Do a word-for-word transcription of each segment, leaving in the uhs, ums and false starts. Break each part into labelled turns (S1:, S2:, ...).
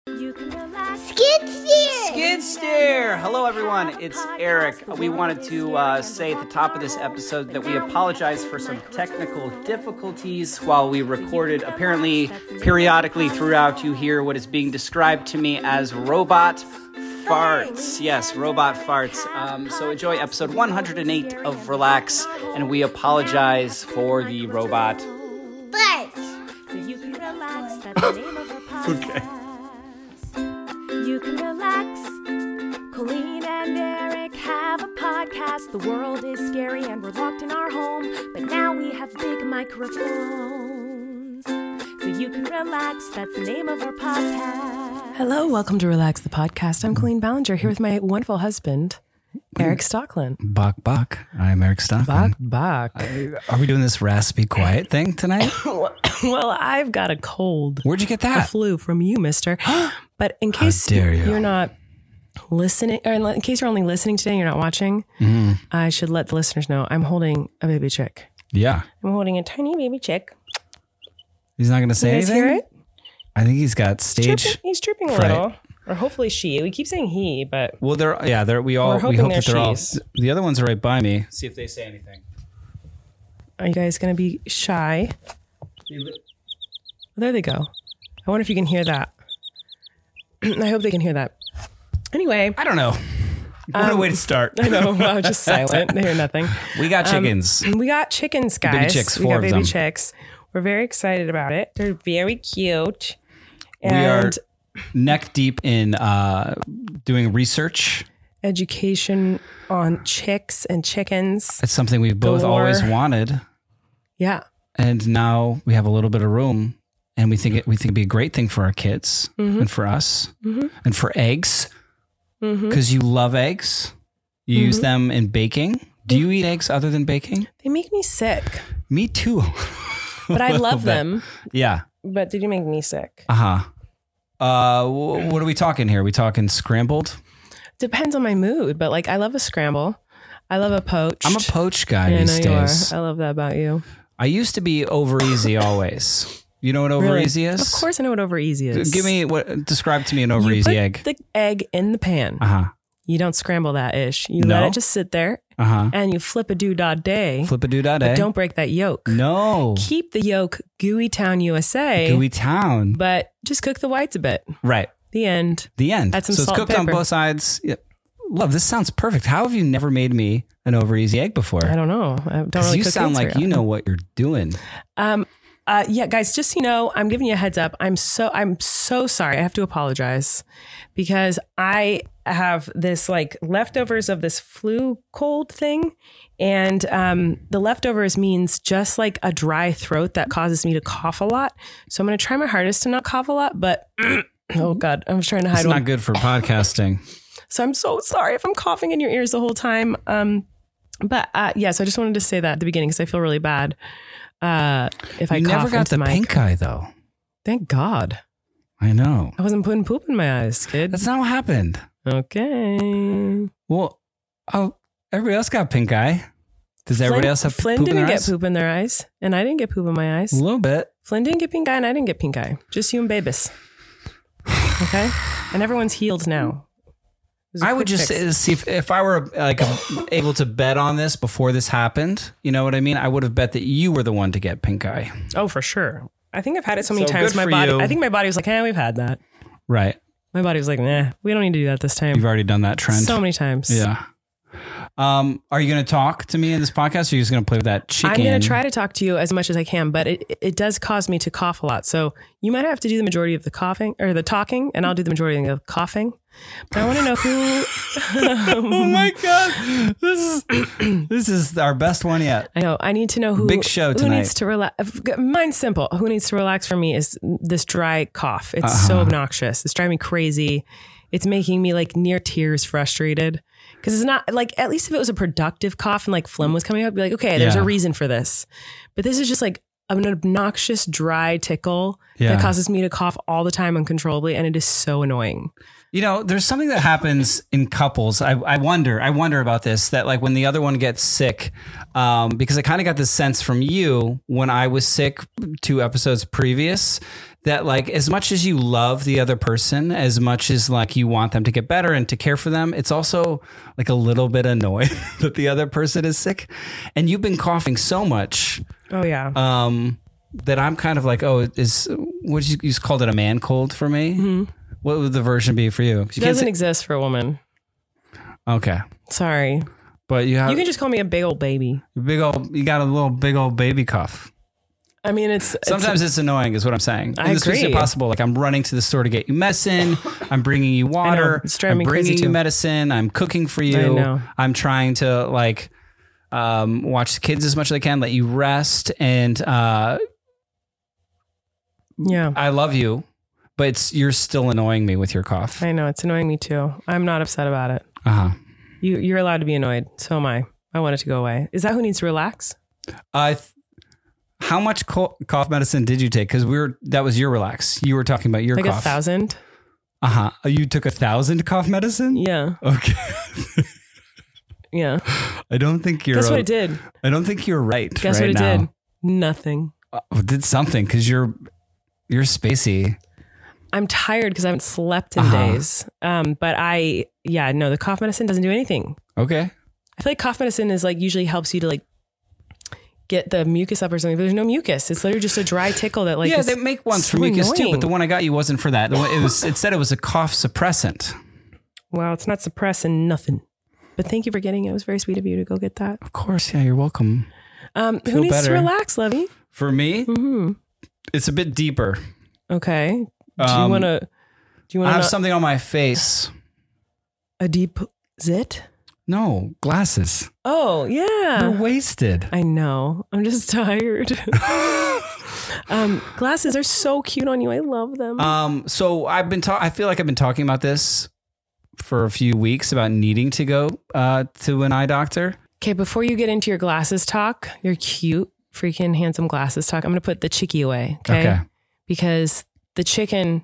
S1: You can relax. Skid steer.
S2: Skid steer. Hello, everyone. It's Eric. We wanted to uh, say at the top of this episode that we apologize for some technical difficulties while we recorded. Apparently, periodically throughout, you hear what is being described to me as robot farts. Yes, robot farts. Um, so enjoy episode one hundred eight of Relax, and we apologize for the robot
S1: farts.
S3: So you can relax. That's the name of our podcast.
S2: Okay.
S3: You can relax. Colleen and Eric have a podcast. The world is scary and we're locked in our home, but now we have big microphones. So you can relax. That's the name of our podcast.
S4: Hello, welcome to Relax the Podcast. I'm Colleen Ballinger here with my wonderful husband, Eric Stocklin.
S5: Bach, Bach. I'm Eric Stocklin.
S4: Bach, Bach.
S5: Are we doing this raspy quiet thing tonight?
S4: Well, I've got a cold.
S5: Where'd you get
S4: A
S5: that?
S4: flu from you, mister. But in case
S5: dare you.
S4: you're not listening, or in case you're only listening today and you're not watching,
S5: Mm.
S4: I should let the listeners know I'm holding a baby chick.
S5: Yeah.
S4: I'm holding a tiny baby chick.
S5: He's not going to say
S4: You guys
S5: anything?
S4: hear it?
S5: I think he's got
S4: He's
S5: stage.
S4: chirping, he's chirping a
S5: fright.
S4: little. Or hopefully she. We keep saying he, but
S5: Well, they're, yeah, they're, we all,
S4: We're
S5: we
S4: hoping
S5: hope
S4: they're
S5: that they're all,
S4: she's.
S5: the other ones are right by me. See if they say anything.
S4: are you guys going to be shy? There they go. I wonder if you can hear that. I hope they can hear that. Anyway,
S5: I don't know. What a way to start.
S4: I know. I was just silent. They hear nothing.
S5: We got chickens.
S4: We got chickens, guys.
S5: Baby chicks,
S4: we
S5: four
S4: got
S5: of
S4: baby
S5: them.
S4: chicks. We're very excited about it. They're very cute.
S5: we are
S4: And
S5: neck deep in uh, doing research.
S4: education on chicks and chickens.
S5: It's something we've both
S4: Galore.
S5: always wanted.
S4: Yeah.
S5: And now we have a little bit of room, and we think it, we think it'd be a great thing for our kids
S4: Mm-hmm.
S5: and for us and for eggs, because you love eggs. You use
S4: Mm-hmm.
S5: them in baking. Do you eat eggs other than baking?
S4: They make me sick,
S5: Me too.
S4: but I love
S5: bit.
S4: them.
S5: Yeah.
S4: But they do make me sick.
S5: Uh huh. Uh, wh- what are we talking here? Are we talking scrambled?
S4: Depends on my mood, but like I love a scramble. I love a poached.
S5: I'm a poached guy
S4: Yeah, I
S5: these
S4: know you
S5: days.
S4: are. I love that about you.
S5: I used to be over easy always. You know what over
S4: Really?
S5: easy is?
S4: Of course I know what over easy is.
S5: Give me what. Describe to me an over
S4: you
S5: easy
S4: put
S5: egg.
S4: the egg in the pan.
S5: Uh huh.
S4: You don't scramble that ish. You
S5: No?
S4: let it just sit there
S5: Uh huh.
S4: and you flip a doodah day.
S5: Flip a doo dah
S4: But
S5: day.
S4: don't break that yolk.
S5: No.
S4: Keep the yolk gooey town U S A.
S5: Gooey town.
S4: But just cook the whites a bit.
S5: Right.
S4: The end.
S5: The end.
S4: Add some
S5: so it's
S4: salt and
S5: cooked on
S4: pepper.
S5: both sides. Yeah. Love, this sounds perfect. How have you never made me an over easy egg before?
S4: I don't know. I don't
S5: 'Cause
S4: really
S5: you
S4: cook
S5: sound
S4: eggs
S5: like
S4: very
S5: you
S4: often.
S5: know what you're doing.
S4: Um, uh, yeah, guys, just so you know, I'm giving you a heads up. I'm so I'm so sorry. I have to apologize because I have this like leftovers of this flu cold thing, and um, the leftovers means just like a dry throat that causes me to cough a lot. So I'm going to try my hardest to not cough a lot, but oh god, I was trying to hide
S5: It's
S4: one.
S5: not good for podcasting.
S4: So I'm so sorry if I'm coughing in your ears the whole time. Um, but uh, yes, I just wanted to say that at the beginning because I feel really bad uh, if I
S5: You
S4: cough
S5: never got
S4: into
S5: the
S4: mic.
S5: pink eye, though.
S4: Thank God.
S5: I know.
S4: I wasn't putting poop in my eyes, kid.
S5: That's not what happened.
S4: Okay.
S5: Well, oh, everybody else got pink eye. Does everybody
S4: Flynn,
S5: else have
S4: Flynn
S5: poop in
S4: didn't
S5: their
S4: get
S5: eyes?
S4: poop in their eyes, and I didn't get poop in my eyes.
S5: A little bit.
S4: Flynn didn't get pink eye, and I didn't get pink eye. Just you and Babus. Okay? And everyone's healed now. It was a
S5: I would
S4: quick
S5: just
S4: fix.
S5: say, see if, if I were like able to bet on this before this happened. You know what I mean? I would have bet that you were the one to get pink eye.
S4: Oh, for sure. I think I've had it so many
S5: So
S4: times.
S5: good
S4: My
S5: for
S4: body.
S5: you.
S4: I think my body was like, "Hey, we've had that."
S5: Right.
S4: My body was like, "Nah, we don't need to do that this time."
S5: You've already done that trend.
S4: So many times.
S5: Yeah. Um, are you going to talk to me in this podcast, or are you just going to play with that chicken?
S4: I'm going to try to talk to you as much as I can, but it it does cause me to cough a lot. So you might have to do the majority of the coughing or the talking, and I'll do the majority of the coughing. But I want to know who.
S5: Oh my god, this is this is our best one yet.
S4: I know. I need to know who.
S5: Big show
S4: Who
S5: tonight.
S4: needs to relax? Mine's simple. Who needs to relax for me is this dry cough. It's so obnoxious. It's driving me crazy. It's making me like near tears frustrated. Because it's not like, at least if it was a productive cough and like phlegm was coming up, I'd be like, okay, there's
S5: Yeah.
S4: a reason for this. But this is just like an obnoxious dry tickle
S5: Yeah.
S4: that causes me to cough all the time uncontrollably. And it is so annoying.
S5: You know, there's something that happens in couples. I, I wonder, I wonder about this, that like when the other one gets sick, um, because I kind of got this sense from you when I was sick two episodes previous, that like as much as you love the other person, as much as like you want them to get better and to care for them, it's also like a little bit annoying that the other person is sick. And you've been coughing so much.
S4: Oh yeah.
S5: Um, that I'm kind of like, oh, is what you, you just called it a man cold for me? Mm-hmm. What would the version be for you? you
S4: it doesn't say- exist for a woman.
S5: Okay.
S4: Sorry.
S5: But you have
S4: you can just call me a big old baby.
S5: Big old, you got a little big old baby cough.
S4: I mean, it's
S5: sometimes
S4: it's,
S5: it's annoying, is what I'm saying.
S4: I
S5: this
S4: agree.
S5: Is possible. Like I'm running to the store to get you medicine. I'm bringing you water.
S4: It's driving
S5: I'm
S4: me
S5: bringing
S4: crazy
S5: you
S4: too.
S5: medicine. I'm cooking for you.
S4: I know.
S5: I'm trying to like um, watch the kids as much as I can, let you rest, and uh,
S4: yeah,
S5: I love you, but it's you're still annoying me with your cough.
S4: I know it's annoying me too. I'm not upset about it.
S5: Uh huh.
S4: You you're allowed to be annoyed. So am I. I want it to go away. Is that who needs to relax?
S5: I. Th- How much co- cough medicine did you take? Because we were that was your relax. You were talking about your
S4: like
S5: cough.
S4: a thousand.
S5: Uh huh. You took a thousand cough medicine.
S4: Yeah.
S5: Okay.
S4: Yeah.
S5: I don't think you're.
S4: Guess what
S5: a,
S4: it did?
S5: I don't think you're right.
S4: Guess
S5: right
S4: what it
S5: now.
S4: did? Nothing.
S5: Uh, it did something because you're you're spacey.
S4: I'm tired because I haven't slept in
S5: Uh-huh.
S4: days. Um, but I yeah no the cough medicine doesn't do anything.
S5: Okay.
S4: I feel like cough medicine is like usually helps you to like get the mucus up or something. But there's no mucus. It's literally just a dry tickle that like
S5: yeah,
S4: is
S5: they make ones
S4: so
S5: for mucus too,
S4: annoying.
S5: but the one I got you wasn't for that. The one, it was. It said it was a cough suppressant.
S4: Well, it's not suppressing nothing. But thank you for getting it. It was very sweet of you to go get that.
S5: Of course, yeah, you're welcome.
S4: Um,
S5: Feel
S4: who needs
S5: better.
S4: to relax, Levy?
S5: For me,
S4: Mm-hmm.
S5: it's a bit deeper.
S4: Okay. Do you
S5: Um,
S4: want to? Do you
S5: I
S4: want
S5: have
S4: to
S5: something on my face.
S4: a deep zit?
S5: No glasses.
S4: Oh yeah.
S5: You're wasted.
S4: I know. I'm just tired. um, glasses are so cute on you. I love them.
S5: Um, so I've been ta- I feel like I've been talking about this for a few weeks about needing to go uh, to an eye doctor.
S4: Okay, before you get into your glasses talk, your cute, freaking handsome glasses talk, I'm going to put the chickie away, okay?
S5: Okay.
S4: Because the chicken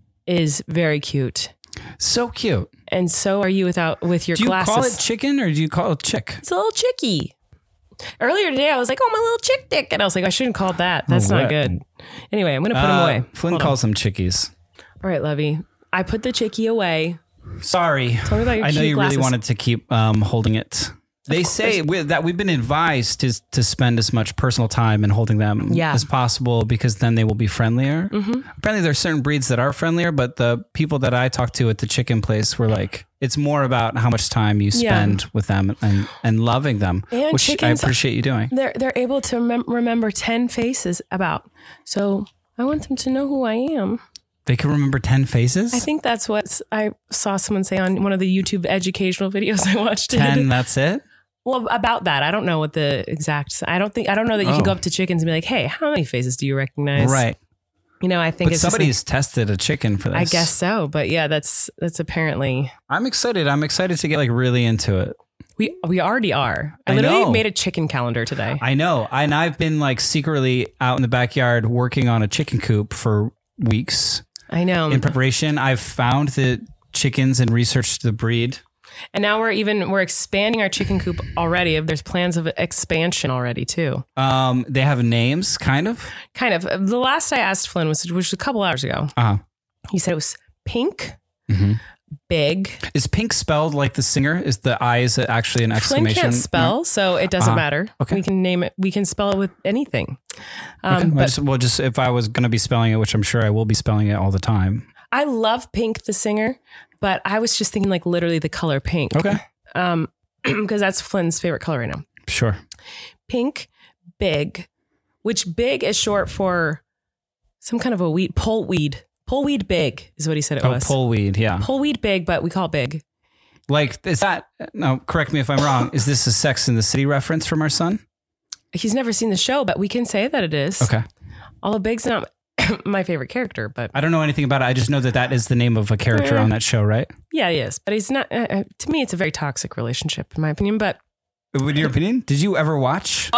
S4: is very cute.
S5: So cute.
S4: And so are you without with your
S5: Do you
S4: glasses.
S5: call it chicken or do you call it chick?
S4: It's a little chickie. Earlier today, I was like, oh, my little chick dick. And I was like, I shouldn't call it that. That's
S5: Oh,
S4: not
S5: what?
S4: good. Anyway, I'm going to put them
S5: Uh,
S4: away.
S5: Flynn
S4: Hold on.
S5: calls them chickies.
S4: All right, Levy. I put the chickie away.
S5: Sorry.
S4: Tell me about your
S5: I know
S4: cute
S5: you
S4: glasses.
S5: really wanted to keep um, holding it. They say we, that we've been advised to to spend as much personal time in holding them
S4: Yeah.
S5: as possible because then they will be friendlier.
S4: Mm-hmm.
S5: Apparently, there's certain breeds that are friendlier, but the people that I talked to at the chicken place were like, it's more about how much time you
S4: Yeah.
S5: spend with them and, and loving them,
S4: And
S5: which
S4: chickens-
S5: I appreciate you doing.
S4: They're they're able to remem- remember ten faces about. So I want them to know who I am.
S5: They can remember ten faces?
S4: I think that's what I saw someone say on one of the YouTube educational videos I watched.
S5: ten, that's it?
S4: Well, about that, I don't know what the exact. I don't think I don't know that you
S5: Oh.
S4: can go up to chickens and be like, "Hey, how many faces do you recognize?"
S5: Right.
S4: You know, I think
S5: But
S4: it's just
S5: somebody's tested a chicken for this.
S4: like- I guess so, but yeah, that's that's apparently
S5: I'm excited. I'm excited to get like really into it.
S4: we we already are. I
S5: I
S4: literally
S5: know.
S4: made a chicken calendar today.
S5: I know. And I've been like secretly out in the backyard working on a chicken coop for weeks
S4: I know.
S5: in preparation. I've found the chickens and researched the breed.
S4: And now we're even we're expanding our chicken coop already. There's plans of expansion already too.
S5: Um, they have names, kind of.
S4: Kind of. The last I asked Flynn was which was a couple hours ago.
S5: Uh-huh.
S4: He said it was pink,
S5: Mhm.
S4: big.
S5: Is pink spelled like the singer? Is the I is it actually an
S4: Flynn
S5: exclamation?
S4: can't spell, so it doesn't
S5: Uh-huh.
S4: matter.
S5: Okay.
S4: We can name it. We can spell it with anything.
S5: Okay.
S4: Um,
S5: well,
S4: but
S5: just, well, just if I was going to be spelling it, which I'm sure I will be spelling it all the time.
S4: I love Pink, the singer, but I was just thinking like literally the color pink.
S5: Okay.
S4: Um, because that's Flynn's favorite color right now.
S5: Sure.
S4: Pink, big, which big is short for some kind of a weed, pole weed. Pole weed big is what he said it
S5: Oh,
S4: was.
S5: poleweed. Yeah.
S4: Pole weed big, but we call it big.
S5: Like, is that, no, correct me if I'm wrong. Is this a Sex in the City reference from our son?
S4: He's never seen the show, but we can say that it is.
S5: Okay.
S4: Although Big's not my favorite character, but
S5: I don't know anything about it. I just know that that is the name of a character on that show, right?
S4: yeah, he is. But he's not, uh, uh, to me, it's a very toxic relationship, in my opinion. But
S5: In your opinion? Did you ever watch?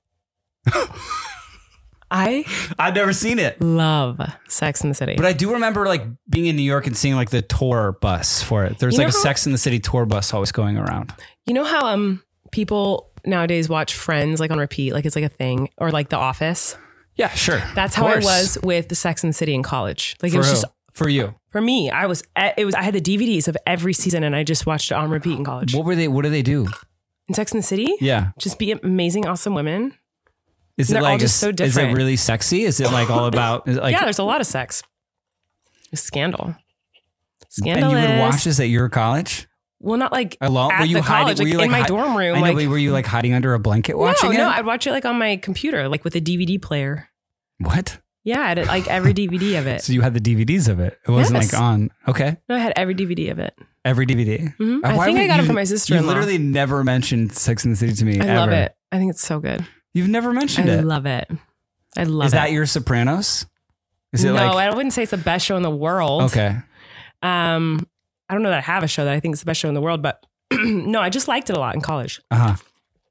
S4: I
S5: I've never seen it.
S4: love Sex in the City.
S5: But I do remember like being in New York and seeing like the tour bus for it. There's
S4: You know
S5: like a
S4: how-
S5: Sex in the City tour bus always going around.
S4: You know how um people nowadays watch Friends like on repeat, like it's like a thing, or like The Office?
S5: Yeah, sure.
S4: That's
S5: Of
S4: how I
S5: course.
S4: was with the Sex and the City in college. Like
S5: For
S4: it was
S5: who?
S4: just
S5: For you.
S4: for me. I was it was I had the D V Ds of every season and I just watched it on repeat in college.
S5: What were they? What do they do?
S4: In Sex and the City,
S5: Yeah.
S4: just be amazing, awesome women.
S5: Is it
S4: They're all
S5: like
S4: just
S5: is,
S4: so
S5: is it
S4: different.
S5: really sexy? Is it like all about? Is it like,
S4: Yeah, there's a lot of sex. Scandal.
S5: and
S4: Scandalous.
S5: you would watch this at your college
S4: Well, not like
S5: alone.
S4: at
S5: Were you
S4: the
S5: hiding?
S4: college,
S5: Were
S4: like
S5: you like
S4: in my
S5: hi-
S4: dorm room.
S5: I know.
S4: like,
S5: but were you like hiding under a blanket watching
S4: no,
S5: it?
S4: no, I'd watch it like on my computer, like with a D V D player.
S5: What?
S4: Yeah, I had like every D V D of it.
S5: So you had the D V Ds of it. It wasn't
S4: Yes.
S5: like on. Okay.
S4: No, I had every D V D of it.
S5: Every D V D.
S4: Mhm.
S5: Uh,
S4: I
S5: why
S4: think
S5: would
S4: I got it
S5: you-
S4: from my sister-in-law.
S5: You literally never mentioned Sex and the City to me.
S4: I
S5: ever.
S4: love it. I think it's so good.
S5: You've never mentioned
S4: I
S5: it.
S4: love it. I love
S5: Is
S4: it.
S5: that your Sopranos? Is it
S4: no,
S5: like
S4: I wouldn't say it's the best show in the world.
S5: okay?
S4: Um, I don't know that I have a show that I think is the best show in the world, but no, I just liked it a lot in college.
S5: Uh huh.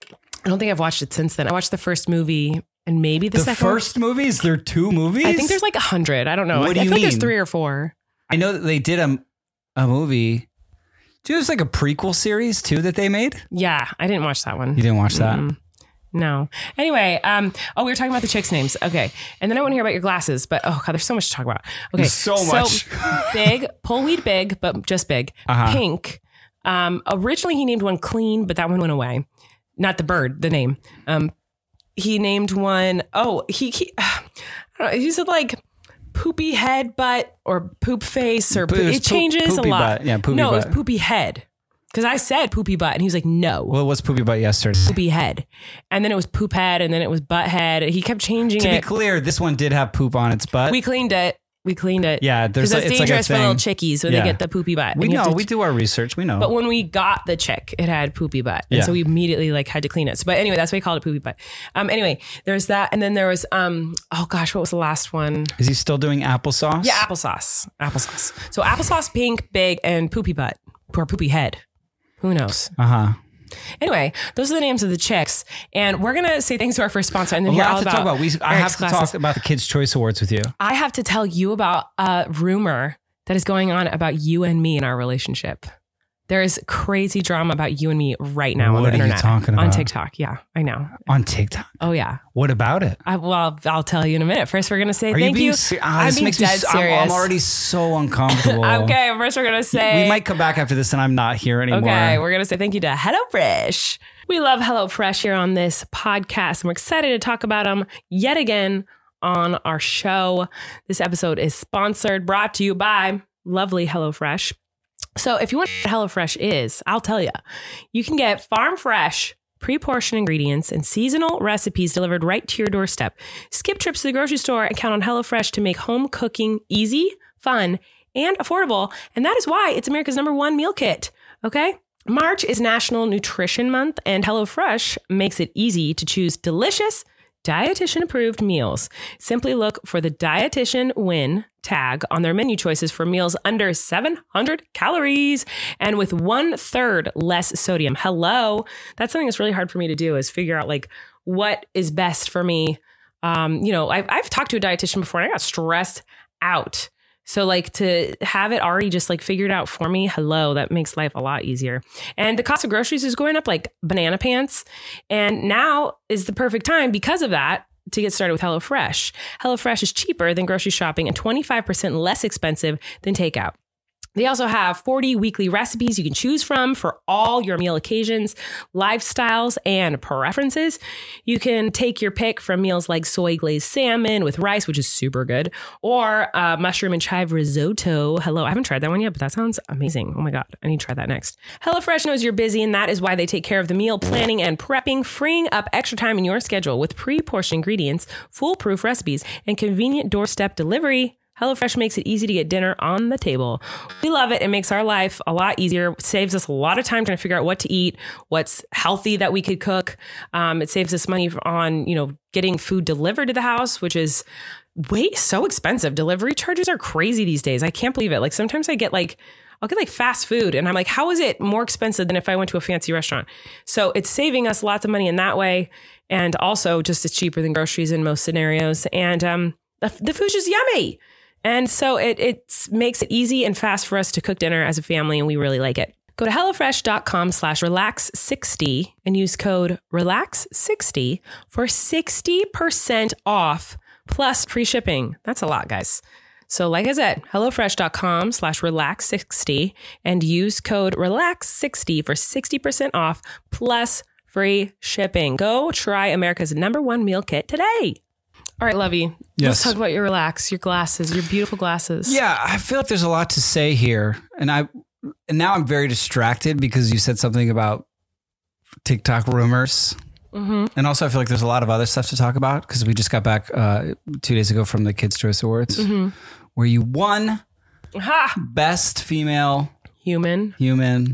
S4: I don't think I've watched it since then. I watched the first movie and maybe the,
S5: The
S4: second one.
S5: first movie? Is there two movies?
S4: I think there's like a hundred. I don't know.
S5: What
S4: I,
S5: do
S4: I
S5: you
S4: feel like there's
S5: mean?
S4: three or four.
S5: I know that they did a a movie. Do you know there's like a prequel series too that they made?
S4: Yeah, I didn't watch that one.
S5: You didn't watch that?
S4: Mm-mm. No. Anyway, um, oh, we were talking about the chicks' names. Okay. And then I want to hear about your glasses, but oh God, there's so much to talk about. Okay.
S5: There's so much.
S4: Big, pull weed big, but just big.
S5: Uh-huh.
S4: Pink. Um, originally he named one Clean, but that one went away. Not the bird, the name. Um, he named one, oh, he, he, I don't know, he said like poopy head butt or poop face or
S5: It was
S4: it
S5: poop-
S4: changes a
S5: poopy
S4: lot.
S5: butt. Yeah, poopy
S4: no, it
S5: butt.
S4: was poopy head. Because I said poopy butt and he was like, no.
S5: Well, it was Poopy Butt yesterday.
S4: Poopy head. And then it was poop head and then it was butt head. He kept changing
S5: To be
S4: it.
S5: clear, this one did have poop on its butt.
S4: We cleaned it. We cleaned it.
S5: Yeah, there's
S4: Because
S5: a-
S4: that's
S5: it's like a
S4: dangerous for little
S5: thing.
S4: chickies when
S5: Yeah.
S4: they get the poopy butt.
S5: we
S4: And you have
S5: know.
S4: to-
S5: We do our research. We know.
S4: But when we got the chick, it had poopy butt. And
S5: Yeah.
S4: so we immediately like had to clean it. So, but anyway, that's why we called it poopy butt. Um, anyway, there's that. And then there was, um, oh gosh, what was the last one?
S5: Is he still doing applesauce?
S4: Yeah, applesauce. Applesauce. So applesauce, pink, big, and poopy butt or poopy head. Who knows?
S5: Uh huh.
S4: Anyway, those are the names of the chicks. And we're going to say thanks to our first sponsor and then
S5: Well,
S4: hear
S5: I
S4: all
S5: have to
S4: about,
S5: talk about. We, I
S4: Eric's
S5: have to
S4: glasses.
S5: talk about the Kids' Choice Awards with you.
S4: I have to tell you about a rumor that is going on about you and me in our relationship. There is crazy drama about you and me right now on
S5: What
S4: the
S5: are you
S4: internet.
S5: talking
S4: On
S5: about?
S4: TikTok. Yeah, I know.
S5: On TikTok.
S4: Oh, yeah.
S5: What about it?
S4: I, well, I'll tell you in a minute. First, we're going to say
S5: Are
S4: thank
S5: you being?
S4: you.
S5: Se- ah,
S4: I'm
S5: this
S4: being
S5: makes me.
S4: dead
S5: so- I'm-
S4: serious.
S5: I'm already so uncomfortable.
S4: Okay, first we're going to say.
S5: We might come back after this, and I'm not here anymore.
S4: Okay, we're going to say thank you to HelloFresh. We love HelloFresh here on this podcast, and we're excited to talk about them yet again on our show. This episode is sponsored, brought to you by lovely HelloFresh. So if you want to know what HelloFresh is, I'll tell you. You can get farm fresh, pre-portioned ingredients and seasonal recipes delivered right to your doorstep. Skip trips to the grocery store and count on HelloFresh to make home cooking easy, fun, and affordable. And that is why it's America's number one meal kit. Okay? March is National Nutrition Month, and HelloFresh makes it easy to choose delicious, dietitian-approved meals. Simply look for the Dietitian Win tag on their menu choices for meals under seven hundred calories and with one-third less sodium. Hello. That's something that's really hard for me to do, is figure out like what is best for me. Um, you know, I've, I've talked to a dietitian before and I got stressed out. So like to have it already just like figured out for me, hello, that makes life a lot easier. And the cost of groceries is going up like banana pants. And now is the perfect time because of that to get started with HelloFresh. HelloFresh is cheaper than grocery shopping and twenty-five percent less expensive than takeout. They also have forty weekly recipes you can choose from for all your meal occasions, lifestyles, and preferences. You can take your pick from meals like soy glazed salmon with rice, which is super good, or uh, mushroom and chive risotto. Hello, I haven't tried that one yet, but that sounds amazing. Oh my God, I need to try that next. HelloFresh knows you're busy, and that is why they take care of the meal planning and prepping, freeing up extra time in your schedule with pre-portioned ingredients, foolproof recipes, and convenient doorstep delivery. HelloFresh makes it easy to get dinner on the table. We love it. It makes our life a lot easier. It saves us a lot of time trying to figure out what to eat, what's healthy that we could cook. Um, it saves us money on, you know, getting food delivered to the house, which is way so expensive. Delivery charges are crazy these days. I can't believe it. Like sometimes I get like, I'll get like fast food and I'm like, how is it more expensive than if I went to a fancy restaurant? So it's saving us lots of money in that way. And also just it's cheaper than groceries in most scenarios. And um, the, the food's just yummy. And so it, it makes it easy and fast for us to cook dinner as a family, and we really like it. Go to HelloFresh.com slash relax sixty and use code relax sixty for sixty percent off plus free shipping. That's a lot, guys. So like I said, HelloFresh.com slash relax sixty and use code relax sixty for sixty percent off plus free shipping. Go try America's number one meal kit today. All right, Lovey,
S5: Yes.
S4: let's talk about your relax, your glasses, your beautiful glasses.
S5: Yeah, I feel like there's a lot to say here. And I and now I'm very distracted because you said something about TikTok rumors.
S4: Mm-hmm.
S5: And also I feel like there's a lot of other stuff to talk about because we just got back uh, two days ago from the Kids' Choice Awards
S4: Mm-hmm.
S5: where you won
S4: Ha!
S5: Best Female
S4: Human.
S5: Human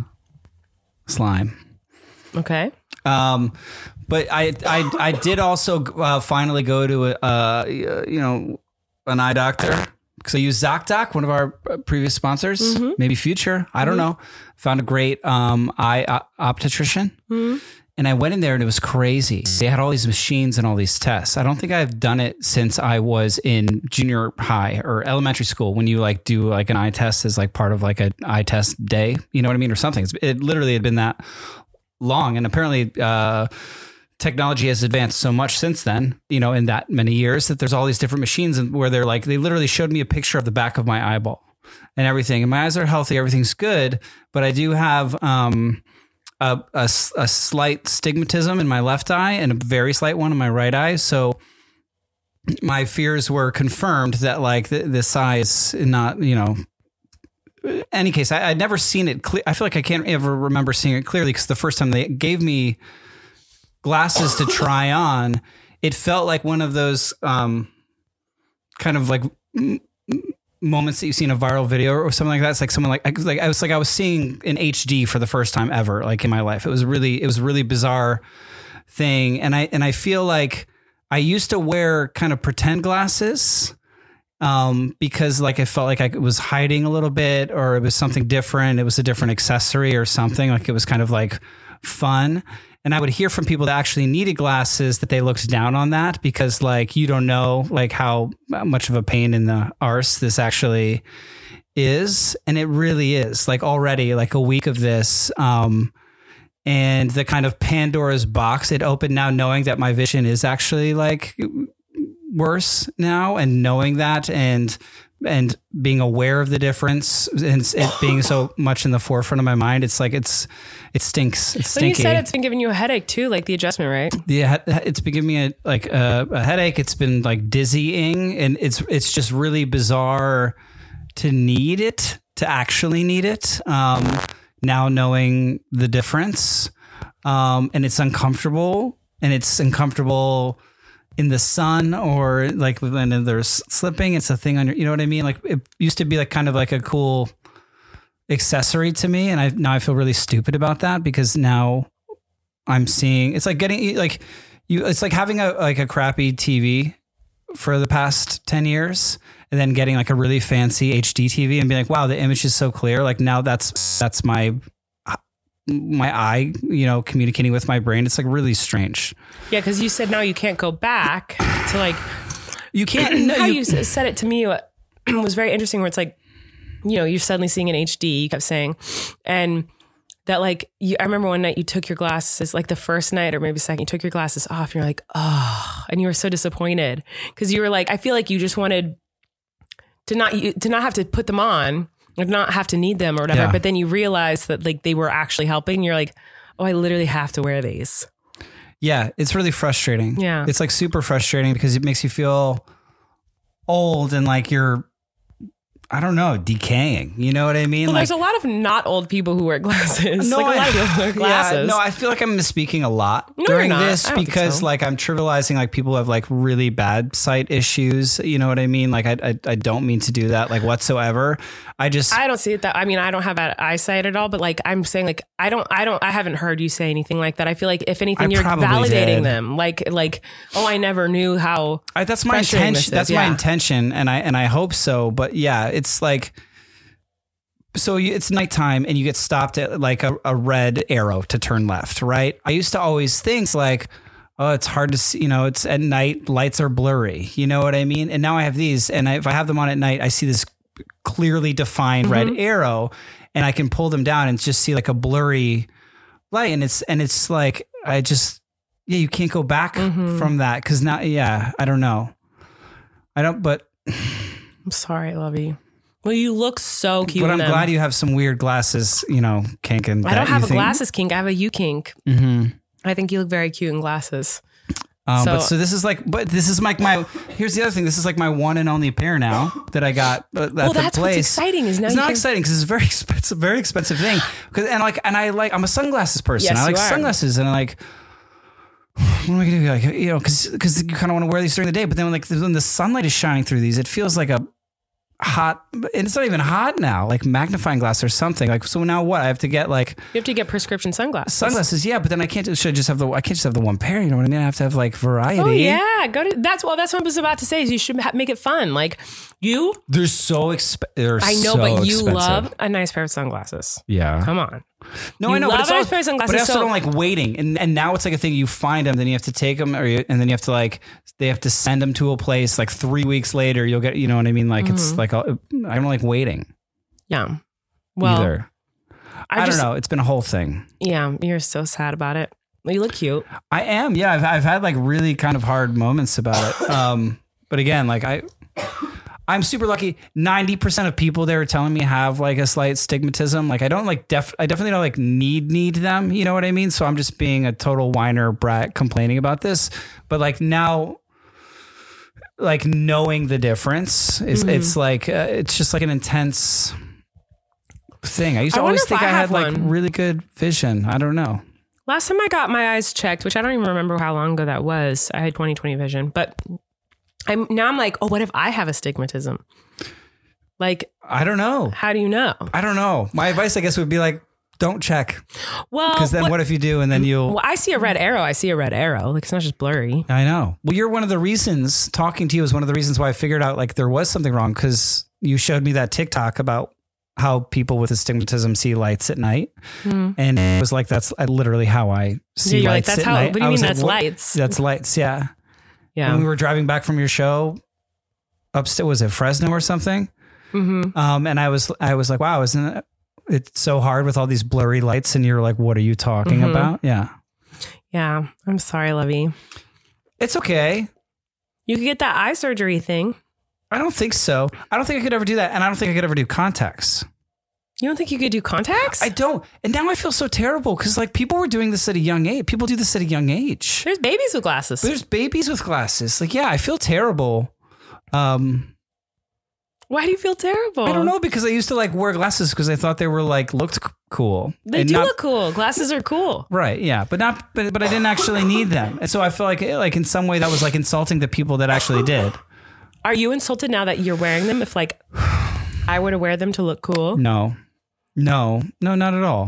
S5: Slime.
S4: Okay.
S5: Um, but I, I, I did also uh, finally go to a, uh, you know, an eye doctor because I use ZocDoc, one of our previous sponsors,
S4: Mm-hmm.
S5: maybe future. I don't know. Found a great um, eye uh, optician.
S4: Mm-hmm.
S5: And I went in there and it was crazy. They had all these machines and all these tests. I don't think I've done it since I was in junior high or elementary school when you like do like an eye test as like part of like an eye test day. You know what I mean? Or something. It's, it literally had been that long. And apparently uh, technology has advanced so much since then, you know, in that many years that there's all these different machines and where they're like, they literally showed me a picture of the back of my eyeball and everything. And my eyes are healthy. Everything's good. But I do have... um A, a, a slight stigmatism in my left eye and a very slight one in my right eye. So my fears were confirmed that like th- this eye is not, you know, any case, I, I'd never seen it clear. I feel like I can't ever remember seeing it clearly because the first time they gave me glasses to try on, it felt like one of those um, kind of like m- moments that you see in a viral video or something like that. It's like someone like, like I was like, I was seeing in H D for the first time ever, like in my life. It was really, it was a really bizarre thing. And I, and I feel like I used to wear kind of pretend glasses um, because like, I felt like I was hiding a little bit or it was something different. It was a different accessory or something. Like it was kind of like fun. And I would hear from people that actually needed glasses that they looked down on that because like, you don't know like how much of a pain in the arse this actually is. And it really is like already like a week of this. Um, and the kind of Pandora's box it opened now knowing that my vision is actually like worse now and knowing that and and being aware of the difference and it being so much in the forefront of my mind, it's like it's it stinks. It's stinky.
S4: But you said it's been giving you a headache too, like the adjustment, right?
S5: Yeah, it's been giving me a, like a, a headache. It's been like dizzying, and it's it's just really bizarre to need it, to actually need it. Um, now knowing the difference, um, and it's uncomfortable, and it's uncomfortable in the sun or like when there's slipping, it's a thing on your, you know what I mean? Like it used to be like kind of like a cool accessory to me. And I, now I feel really stupid about that because now I'm seeing, it's like getting like you, it's like having a, like a crappy T V for the past ten years and then getting like a really fancy H D T V and being like, wow, the image is so clear. Like now that's, that's my, my eye, you know, communicating with my brain. It's like really strange.
S4: Yeah, because you said now you can't go back to like
S5: you can't. No,
S4: how
S5: you,
S4: you said it to me was very interesting. Where it's like, you know, you're suddenly seeing in H D. You kept saying, and that like you, I remember one night you took your glasses, like the first night or maybe second, you took your glasses off. And you're like, oh, and you were so disappointed because you were like, I feel like you just wanted to not you, to not have to put them on. Or not have to need them or whatever,
S5: Yeah.
S4: but then you realize that like they were actually helping. You're like, oh, I literally have to wear these.
S5: Yeah, it's really frustrating.
S4: Yeah.
S5: It's like super frustrating because it makes you feel old and like you're, I don't know, decaying. You know what I mean?
S4: Well,
S5: like,
S4: there's a lot of not old people who wear glasses.
S5: No,
S4: like a lot of
S5: I-
S4: people wear glasses.
S5: Yeah, no, I feel like I'm misspeaking a lot
S4: No,
S5: during
S4: you're not.
S5: this
S4: I don't think
S5: because
S4: so.
S5: like I'm trivializing like people who have like really bad sight issues. You know what I mean? Like I, I, I don't mean to do that like whatsoever. I just,
S4: I don't see it that. I mean, I don't have bad eyesight at all, but like I'm saying, like I don't, I don't, I haven't heard you say anything like that. I feel like if anything,
S5: I
S4: you're
S5: probably
S4: validating
S5: did.
S4: them. Like, like, oh, I never knew how.
S5: I, that's my
S4: frustrating this
S5: intention.
S4: is,
S5: That's my
S4: yeah.
S5: intention, and I and I hope so. But yeah, it's like, so you, it's nighttime, and you get stopped at like a, a red arrow to turn left, right? I used to always think like, oh, it's hard to see. You know, it's at night, lights are blurry. You know what I mean? And now I have these, and I, if I have them on at night, I see this clearly defined red arrow, and I can pull them down and just see like a blurry light, and it's and it's like I just. Yeah, you can't go back from that because now, yeah, I don't know. I don't, but
S4: I'm sorry, Lovey. Well, you look so cute.
S5: but
S4: in
S5: I'm
S4: them.
S5: glad you have some weird glasses, you know, kink and
S4: I
S5: that
S4: don't have
S5: you
S4: a
S5: think-
S4: glasses kink. I have a you kink.
S5: Mhm.
S4: I think you look very cute in glasses.
S5: Um,
S4: So-
S5: but so this is like, but this is like my, here's the other thing. This is like my one and only pair now that I got uh, at
S4: Well,
S5: the
S4: that's
S5: place.
S4: what's exciting is now
S5: It's
S4: you
S5: not
S4: can-
S5: exciting because it's a very expensive, very expensive thing. Cause, and like, and I like, I'm a sunglasses person.
S4: Yes,
S5: I like
S4: you are.
S5: sunglasses and I'm like, what am I going to do? Like, you know, cause, cause you kind of want to wear these during the day, but then when like when the sunlight is shining through these, it feels like a hot, and it's not even hot now, like magnifying glass or something. Like, so now what? I have to get like
S4: You have to get prescription sunglasses.
S5: sunglasses. Yeah. But then I can't, should I just have the, I can't just have the one pair. You know what I mean? I have to have like variety.
S4: Oh yeah, go to that's well. That's what I was about to say. Is you should ha- make it fun. Like you,
S5: They're so expensive.
S4: I know,
S5: so
S4: but you
S5: expensive.
S4: love a nice pair of sunglasses.
S5: Yeah.
S4: Come on.
S5: No,
S4: You
S5: I know,
S4: love
S5: but it's
S4: nice
S5: also,
S4: pairs of sunglasses,
S5: but I also
S4: so-
S5: don't like waiting, and and now it's like a thing. You find them, then you have to take them, or you, and then you have to like they have to send them to a place. Like three weeks later, you'll get. You know what I mean? Like
S4: Mm-hmm.
S5: it's like a, I don't like waiting
S4: Yeah. Well,
S5: either. I,
S4: I, just,
S5: don't know. It's been a whole thing.
S4: Yeah, you're so sad about it. Well, you look cute.
S5: I am. Yeah, I've I've had like really kind of hard moments about it. Um, but again, like I. I'm super lucky. ninety percent of people there are telling me have like a slight stigmatism. Like I don't like def I definitely don't like need need them. You know what I mean? So I'm just being a total whiner brat complaining about this. But like now, like knowing the difference is
S4: Mm-hmm.
S5: it's like uh, it's just like an intense thing. I used to
S4: I wonder
S5: always
S4: if
S5: think
S4: I
S5: I, had
S4: have
S5: like
S4: one.
S5: really good vision. I don't know.
S4: Last time I got my eyes checked, which I don't even remember how long ago that was. I had twenty twenty vision, but I'm now I'm like, oh, what if I have astigmatism? Like,
S5: I don't know.
S4: how do you know?
S5: I don't know. My advice, I guess, would be like, don't check.
S4: Well,
S5: Because then what if you do and then you'll...
S4: Well, I see a red arrow. I see a red arrow. Like, it's not just blurry.
S5: I know. Well, you're one of the reasons, talking to you is one of the reasons why I figured out like there was something wrong, because you showed me that TikTok about how people with astigmatism see lights at night. And it was like, that's literally how I see
S4: Yeah, you're like,
S5: lights
S4: that's
S5: at
S4: how-
S5: night.
S4: what do you
S5: I was
S4: mean
S5: like,
S4: that's
S5: what?
S4: lights?
S5: That's lights, yeah.
S4: Yeah.
S5: When we were driving back from your show upstairs, was it Fresno or something?
S4: Mm-hmm.
S5: Um, and I was, I was like, wow, isn't it, it's so hard with all these blurry lights? And you're like, what are you talking
S4: Mm-hmm.
S5: about? Yeah.
S4: Yeah. I'm sorry, Lovey.
S5: It's okay.
S4: You could get that eye surgery thing.
S5: I don't think so. I don't think I could ever do that. And I don't think I could ever do contacts.
S4: You don't think you could do contacts?
S5: I don't. And now I feel so terrible because like people were doing this at a young age. People do this at a young age.
S4: There's babies with glasses.
S5: There's babies with glasses. Like, yeah, I feel terrible. Um,
S4: Why do you feel terrible?
S5: I don't know, because I used to like wear glasses because I thought they were like looked c- cool.
S4: They
S5: And
S4: do
S5: not-
S4: look cool. Glasses are cool.
S5: Right. Yeah. But not, but, but I didn't actually need them. And so I feel like, like in some way that was like insulting the people that actually did.
S4: Are you insulted now that you're wearing them? If like I were to wear them to look cool?
S5: No, no, no, not at all.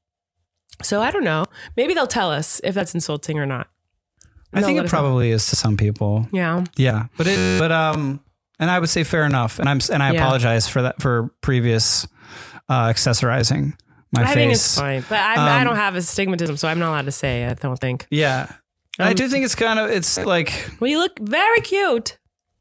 S4: So I don't know. Maybe they'll tell us if that's insulting or not.
S5: I
S4: They'll
S5: think
S4: let
S5: it
S4: us know.
S5: probably is to some people.
S4: Yeah.
S5: Yeah, but it, but um, and I would say fair enough, and I'm and I
S4: Yeah.
S5: apologize for that for previous uh, accessorizing my
S4: I
S5: face.
S4: think it's fine. But I'm, I
S5: Um,
S4: don't have astigmatism, so I'm not allowed to say, I don't think.
S5: Yeah, and I
S4: Um,
S5: do think it's kind of it's like
S4: Well, you look very cute.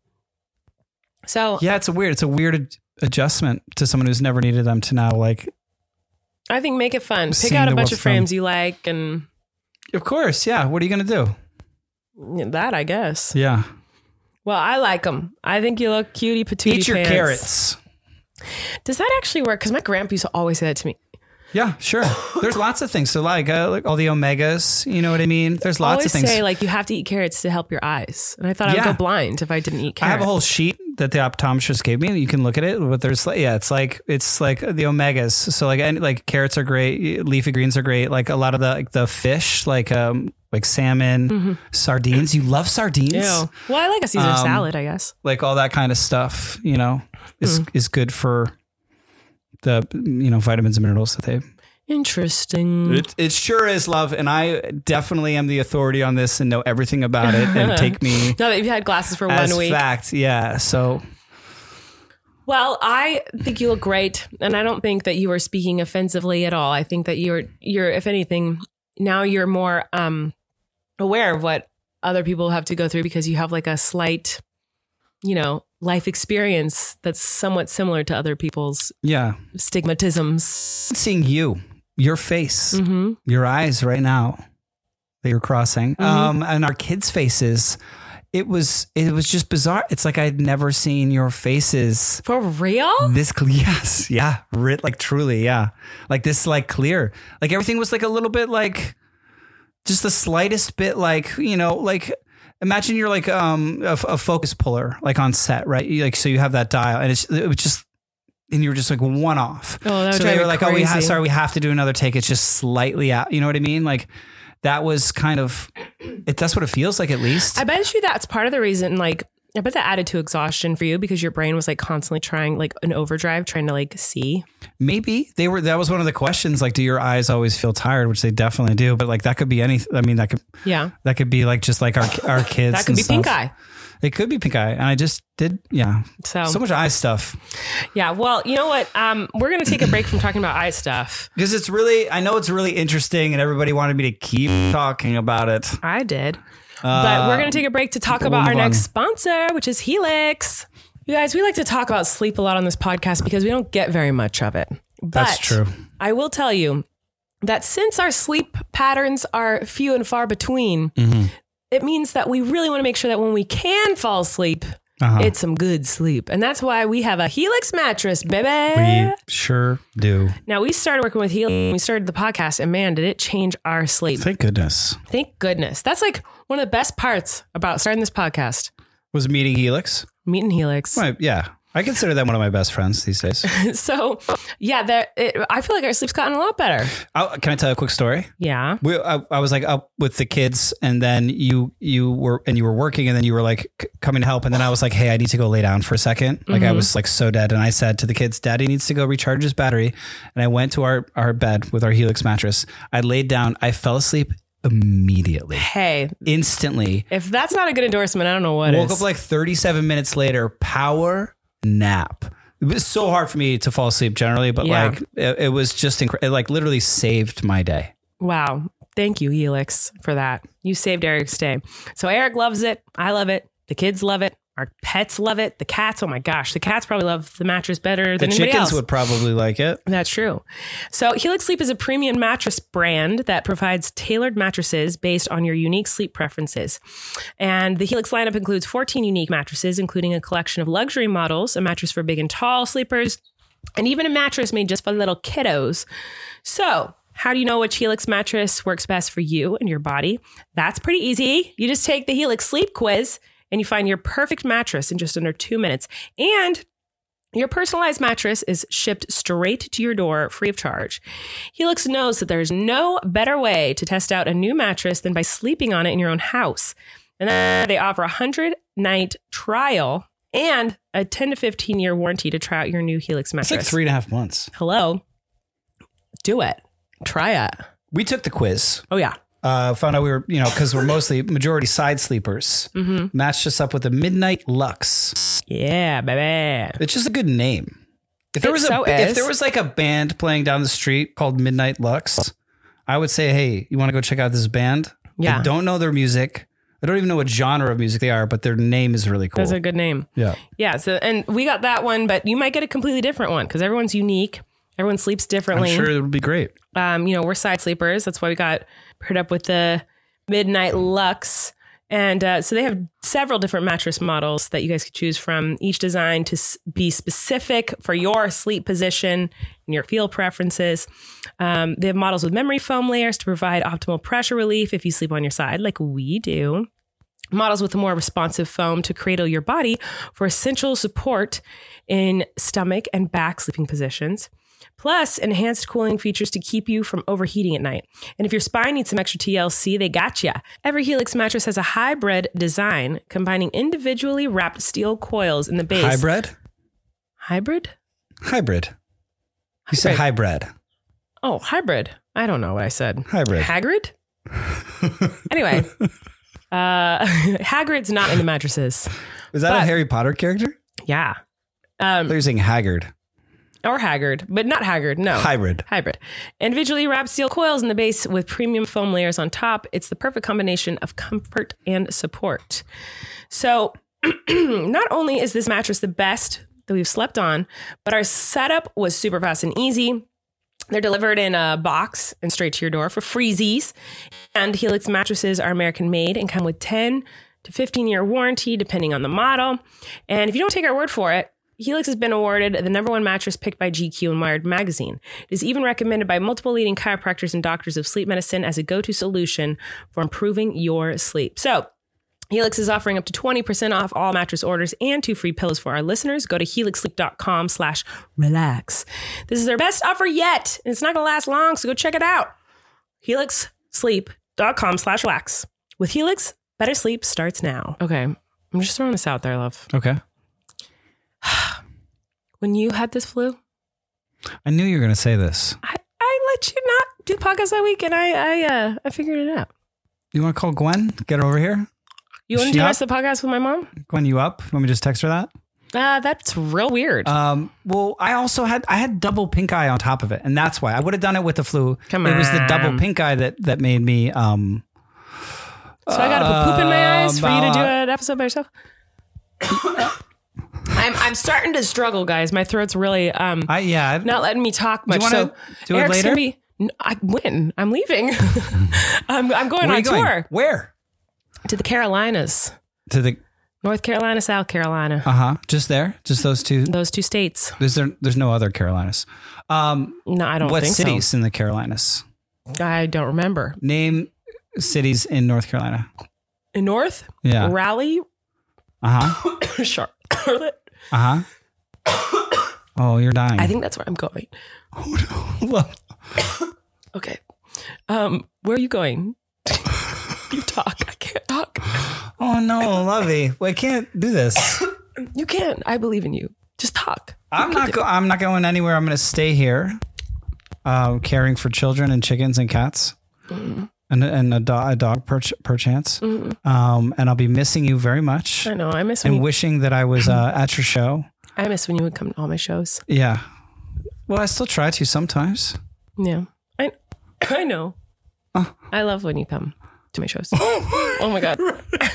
S4: So
S5: yeah, it's a weird it's a weird ad- adjustment to someone who's never needed them to now like.
S4: I think make it fun. Pick
S5: Seeing
S4: out a
S5: the
S4: bunch
S5: world
S4: of frames
S5: from-
S4: you like and
S5: Of course, yeah. What are you gonna do?
S4: that, I guess.
S5: Yeah,
S4: Well, I like them. I think you look cutie patootie
S5: eat your
S4: pants.
S5: carrots.
S4: Does that actually work? Because my grandpa used to always say that to me.
S5: Yeah, sure. There's lots of things. So like, uh, like all the omegas, you know what I mean? There's lots
S4: always
S5: of things.
S4: say like you have to eat carrots to help your eyes. And I thought I would
S5: Yeah.
S4: go blind if I didn't eat
S5: I
S4: carrots.
S5: have a whole sheet that the optometrist gave me. You can look at it, but there's like, yeah, it's like, it's like the omegas. So like, and like carrots are great. Leafy greens are great. Like a lot of the, like the fish, like, um, like salmon, sardines. You love sardines?
S4: Mm-hmm. Ew. Well, I like a Caesar
S5: Um,
S4: salad, I guess.
S5: Like all that kind of stuff, you know, is,
S4: Hmm.
S5: is good for the, you know, vitamins and minerals that they
S4: Interesting.
S5: It, it sure is, love, and I definitely am the authority on this and know everything about it and take me
S4: Now that you've had glasses for
S5: as
S4: one week.
S5: fact. Yeah, so
S4: Well, I think you look great, and I don't think that you are speaking offensively at all. I think that you're, you're, if anything, now you're more um, aware of what other people have to go through because you have like a slight, you know, life experience that's somewhat similar to other people's
S5: yeah,
S4: stigmatisms.
S5: seeing you, your face,
S4: Mm-hmm.
S5: your eyes right now that you're crossing, um, and our kids' faces. it was it was just bizarre. It's like I'd never seen your faces
S4: For real?
S5: this clear. Yes, yeah, Ri- like truly, yeah, like this, like clear, like everything was like a little bit like just the slightest bit, like you know, like imagine you're like um a, a focus puller like on set, right? You, like so you have that dial, and it's it was just. And you were just like one off.
S4: Oh, that would
S5: so
S4: drive
S5: they were
S4: me
S5: like, "Oh, we ha-
S4: crazy.
S5: sorry, we have to do another take. It's just slightly out." You know what I mean? Like that was kind of. It, that's what it feels like, at least.
S4: I bet you that's part of the reason, like, I bet that added to exhaustion for you because your brain was like constantly trying like an overdrive, trying to like see.
S5: Maybe they were. That was one of the questions. Like, do your eyes always feel tired? Which they definitely do. But like that could be any. I mean, that could.
S4: Yeah.
S5: That could be like just like our our kids.
S4: That could
S5: and
S4: be pink
S5: stuff.
S4: eye.
S5: It could be pink eye, and I just did. Yeah.
S4: So
S5: So much eye stuff.
S4: yeah. Well, you know what? Um, we're gonna take a break from talking about eye stuff.
S5: Because it's really. I know it's really interesting, and everybody wanted me to keep talking about it.
S4: I did, but we're gonna take a break to talk
S5: we'll
S4: about our
S5: move on.
S4: next sponsor, which is Helix. You guys, we like to talk about sleep a lot on this podcast because we don't get very much of it. But
S5: That's true.
S4: I will tell you that since our sleep patterns are few and far between,
S5: Mm-hmm.
S4: it means that we really want to make sure that when we can fall asleep,
S5: Uh-huh.
S4: it's some good sleep. And that's why we have a Helix mattress, baby.
S5: We sure do.
S4: Now, we started working with Helix when we started the podcast, and man, did it change our sleep.
S5: Thank goodness.
S4: Thank goodness. That's like one of the best parts about starting this podcast,
S5: Was meeting Helix.
S4: meeting Helix.
S5: Right, yeah. I consider them one of my best friends these days.
S4: So, yeah, that it, I feel like our sleep's gotten a lot better.
S5: Oh, can I tell you a quick story?
S4: Yeah.
S5: We, I, I was like up with the kids, and then you you were and you were working, and then you were like c- coming to help, and then I was like, hey, I need to go lay down for a second. Like I was like so dead, and I said to the kids, Daddy needs to go recharge his battery, and I went to our our bed with our Helix mattress. I laid down. I fell asleep immediately,
S4: Hey,
S5: instantly.
S4: if that's not a good endorsement, I don't know what
S5: Woke
S4: is.
S5: up like thirty-seven minutes later. Power nap. It was so hard for me to fall asleep generally, but
S4: Yeah.
S5: like it, it was just incredible. It like literally saved my day.
S4: Wow. Thank you, Helix, for that. You saved Eric's day. So Eric loves it. I love it. The kids love it. Our pets love it. The cats, oh my gosh, the cats probably love the mattress better
S5: The
S4: than anybody
S5: chickens
S4: else.
S5: would probably like it.
S4: That's true. So Helix Sleep is a premium mattress brand that provides tailored mattresses based on your unique sleep preferences. And the Helix lineup includes fourteen unique mattresses, including a collection of luxury models, a mattress for big and tall sleepers, and even a mattress made just for little kiddos. So how do you know which Helix mattress works best for you and your body? That's pretty easy. You just take the Helix Sleep Quiz and you find your perfect mattress in just under two minutes. And your personalized mattress is shipped straight to your door free of charge. Helix knows that there's no better way to test out a new mattress than by sleeping on it in your own house. And then they offer a one hundred night trial and a ten to fifteen year warranty to try out your new Helix
S5: It's
S4: mattress.
S5: like three and a half months.
S4: Hello. Do it. Try it.
S5: We took the quiz.
S4: Oh, yeah.
S5: Uh, found out we were, you know, because we're mostly majority side sleepers.
S4: Mm-hmm.
S5: Matched us up with a Midnight Lux.
S4: Yeah, baby.
S5: It's just a good name. If there
S4: It
S5: was a,
S4: so
S5: if
S4: is.
S5: there was like a band playing down the street called Midnight Lux, I would say, hey, you want to go check out this band?
S4: Yeah.
S5: I don't know their music. I don't even know what genre of music they are, but their name is really cool.
S4: That's a good name.
S5: yeah.
S4: Yeah. So, and we got that one, but you might get a completely different one because everyone's unique. Everyone sleeps
S5: I'm
S4: differently.
S5: sure it would be great.
S4: Um, you know, we're side sleepers. That's why we got paired up with the Midnight Lux. And uh, so they have several different mattress models that you guys could choose from, each designed to s- be specific for your sleep position and your feel preferences. Um, they have models with memory foam layers to provide optimal pressure relief if you sleep on your side, like we do. Models with a more responsive foam to cradle your body for essential support in stomach and back sleeping positions. Plus, enhanced cooling features to keep you from overheating at night. And if your spine needs some extra T L C, they got you. Every Helix mattress has a hybrid design, combining individually wrapped steel coils in the base.
S5: Hybrid?
S4: Hybrid?
S5: Hybrid. You say hybrid.
S4: Oh, hybrid. I don't know what I said.
S5: Hybrid.
S4: Hagrid? Anyway, uh, Hagrid's not in the mattresses.
S5: Is that a
S4: But-
S5: Harry Potter character?
S4: Yeah.
S5: I
S4: Um,
S5: thought you were saying Haggard.
S4: or Haggard, but not Haggard. No.
S5: Hybrid.
S4: Hybrid. Individually wrapped steel coils in the base with premium foam layers on top. It's the perfect combination of comfort and support. So, not only is this mattress the best that we've slept on, but our setup was super fast and easy. They're delivered in a box and straight to your door for freezies. And Helix mattresses are American made and come with ten to fifteen year warranty, depending on the model. And if you don't take our word for it, Helix has been awarded the number one mattress picked by G Q and Wired magazine. It is even recommended by multiple leading chiropractors and doctors of sleep medicine as a go-to solution for improving your sleep. So Helix is offering up to twenty percent off all mattress orders and two free pillows for our listeners. Go to helix sleep dot com slash relax. This is their best offer yet, and it's not going to last long, so go check it out. helix sleep dot com slash relax. With Helix, better sleep starts now. Okay, I'm just throwing this out there, love.
S5: Okay.
S4: When you had this flu,
S5: I knew you were going to say this.
S4: I, I let you not do podcasts that week, and I I uh, I figured it out.
S5: You want to call Gwen? Get her over here?
S4: You want to
S5: She
S4: do the
S5: up?
S4: rest of the podcast with my mom?
S5: Gwen, you up? Let me just text her that.
S4: Uh, that's real weird.
S5: Um, well, I also had I had double pink eye on top of it, and that's why I would have done it with the flu.
S4: Come
S5: It was the
S4: on.
S5: double pink eye that that made me. Um,
S4: So I got to put poop in my eyes for you to do
S5: about-
S4: an episode by yourself? I'm I'm starting to struggle, guys. My throat's really um
S5: I yeah.
S4: not letting me talk much.
S5: you wanna
S4: So
S5: do it
S4: Eric's
S5: later?
S4: gonna be. n- I win. I'm leaving. I'm I'm going
S5: Where are
S4: on
S5: you going?
S4: tour
S5: Where?
S4: to the Carolinas,
S5: To the
S4: North Carolina, South Carolina.
S5: uh huh. Just there. Just those two.
S4: Those two states.
S5: There's there. There's no other Carolinas. Um,
S4: No, I don't
S5: what
S4: think
S5: cities in the Carolinas?
S4: so. I don't remember.
S5: Name cities in North Carolina.
S4: In North,
S5: Yeah.
S4: Raleigh,
S5: Uh huh.
S4: Charlotte.
S5: Uh huh. Oh, you're dying.
S4: I think that's where I'm going. Okay. Um, where are you going? You talk. I can't talk.
S5: Oh no, Lovey. Well, I can't do this.
S4: You can. I believe in you. Just talk.
S5: I'm not. Go- I'm not going anywhere. I'm going to stay here, uh, caring for children and chickens and cats,
S4: Mm-hmm.
S5: and and a, do- a dog per perchance. Mm-hmm. Um, and I'll be missing you very much,
S4: I know. I miss when
S5: and
S4: you,
S5: wishing that I was uh, at your show.
S4: I miss when you would come to all my shows.
S5: Yeah. Well, I still try to sometimes.
S4: Yeah. I I know. I love when you come to my shows. Oh my God.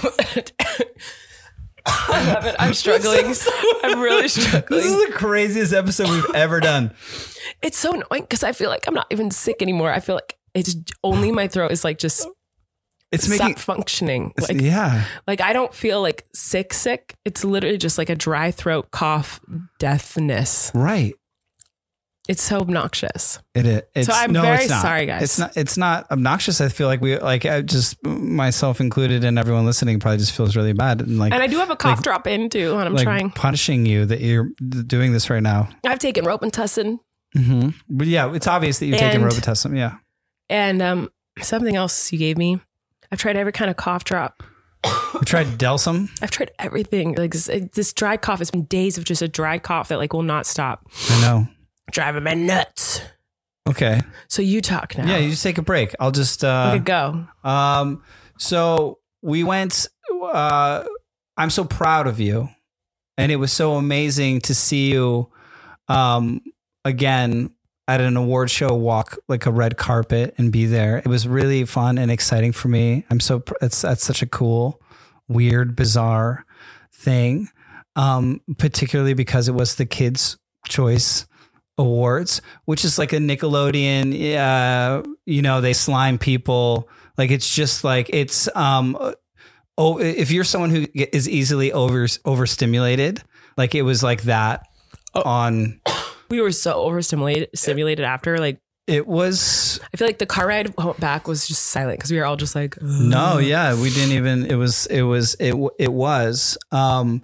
S4: I love it. I'm struggling. I'm really struggling.
S5: This is the craziest episode we've ever done.
S4: It's so annoying because I feel like I'm not even sick anymore. I feel like it's only my throat is like just
S5: It's
S4: stop
S5: making.
S4: functioning.
S5: It's,
S4: Like,
S5: yeah.
S4: like I don't feel like sick, sick. It's literally just like a dry throat, cough, deafness.
S5: Right.
S4: It's so obnoxious.
S5: It is. It's,
S4: So I'm
S5: no,
S4: very
S5: it's not.
S4: sorry, guys.
S5: It's not. It's not obnoxious. I feel like we, like, I just myself included, and everyone listening probably just feels really bad, and like,
S4: And I do have a cough drop in too, and I'm
S5: like
S4: trying.
S5: punishing you that you're doing this right now.
S4: I've taken Robitussin
S5: Mm-hmm. But yeah, it's obvious that you're taking
S4: And-
S5: Robitussin. Yeah.
S4: and um, something else you gave me. I've tried every kind of cough drop.
S5: We tried Delsum.
S4: I've tried everything. Like this, this dry cough. It's been days of just a dry cough that like will not stop.
S5: I know.
S4: Driving me nuts.
S5: Okay.
S4: So you talk now.
S5: Yeah, you just take a break. I'll just. Uh,
S4: Okay, go.
S5: Um, so we went, uh, I'm so proud of you. And it was so amazing to see you, um, again at an award show, walk like a red carpet and be there. It was really fun and exciting for me. I'm so, pr- it's, that's such a cool, weird, bizarre thing. Um, particularly because it was the Kids' Choice Awards, which is like a Nickelodeon, uh, you know, they slime people. Like, it's just like, it's, um, oh, if you're someone who is easily over, overstimulated, like it was like that on,
S4: We were so overstimulated stimulated after. Like
S5: it was,
S4: I feel like the car ride back was just silent because we were all just like, ugh.
S5: no, yeah, we didn't even, it was, it was, it, it was, um,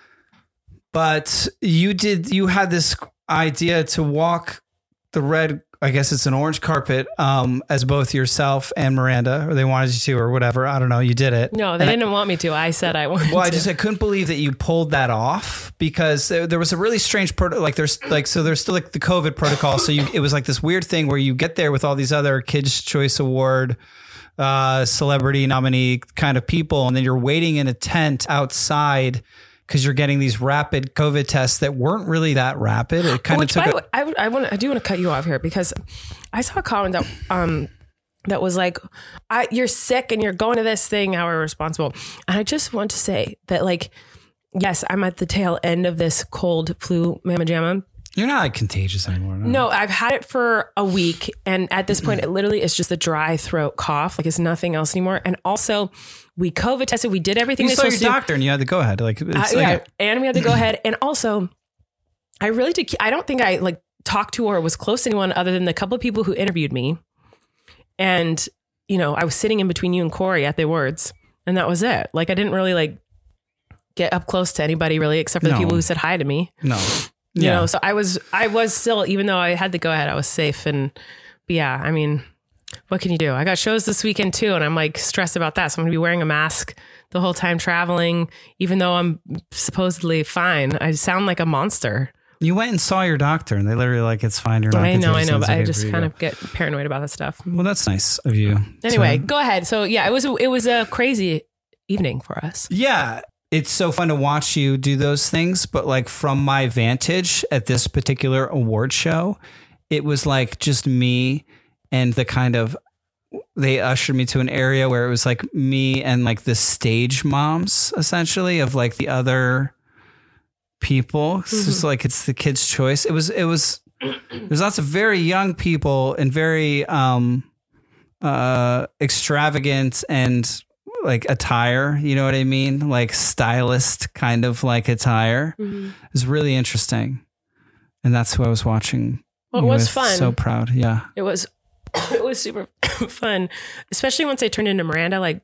S5: but you did, you had this idea to walk the red, I guess it's an orange carpet, um, as both yourself and Miranda, or they wanted you to, or whatever. I don't know. You did it.
S4: No, they
S5: And I-
S4: didn't want me to. I said I wanted
S5: Well, I
S4: to.
S5: just I couldn't believe that you pulled that off because there, there was a really strange proto- like there's like so there's still like the COVID protocol. So you it was like this weird thing where you get there with all these other Kids' Choice Award uh, celebrity nominee kind of people, and then you're waiting in a tent outside because you're getting these rapid COVID tests that weren't really that rapid. It kind of
S4: Which,
S5: took.
S4: by
S5: A,
S4: the way, I, would- I want I do want to cut you off here because I saw a comment that um that was like, I, "You're sick and you're going to this thing. How are you responsible?" And I just want to say that, like, yes, I'm at the tail end of this cold flu mamma jamma.
S5: You're not like contagious anymore. No.
S4: No, I've had it for a week. And at this point, it literally is just a dry throat cough. Like it's nothing else anymore. And also we COVID tested. We did everything.
S5: You saw your doctor and you had to go ahead. Like, it's
S4: uh,
S5: like
S4: yeah.
S5: a-
S4: And we had to go ahead. And also I really did. I don't think I like talked to or was close to anyone other than the couple of people who interviewed me. And, you know, I was sitting in between you and Corey at the awards and that was it. Like I didn't really like get up close to anybody really, except for the
S5: No.
S4: people who said hi to me.
S5: No.
S4: You
S5: Yeah.
S4: know, so I was, I was still, even though I had to go ahead, I was safe. And but yeah, I mean, what can you do? I got shows this weekend too. And I'm like stressed about that. So I'm gonna be wearing a mask the whole time traveling, even though I'm supposedly fine. I sound like a monster.
S5: You went and saw your doctor and they literally like, it's fine. You're not
S4: I know, I
S5: contagious,
S4: know,
S5: it's
S4: but I
S5: okay
S4: just
S5: for you.
S4: kind of get paranoid about that stuff.
S5: Well, that's nice of you.
S4: Anyway,
S5: So-
S4: go ahead. So yeah, it was, a, it was a crazy evening for us.
S5: yeah. It's so fun to watch you do those things, but like from my vantage at this particular award show, it was like just me and the kind of, they ushered me to an area where it was like me and like the stage moms essentially of like the other people. Mm-hmm. It's just like, it's the kid's choice. It was, it was, there's lots of very young people and very, um, uh, extravagant and like attire, you know what I mean? Like stylist kind of like attire.
S4: Mm-hmm.
S5: It was really interesting. And that's who I was watching.
S4: Well, it
S5: you
S4: was
S5: with.
S4: fun.
S5: So proud. Yeah.
S4: It was, it was super fun, especially once I turned into Miranda. Like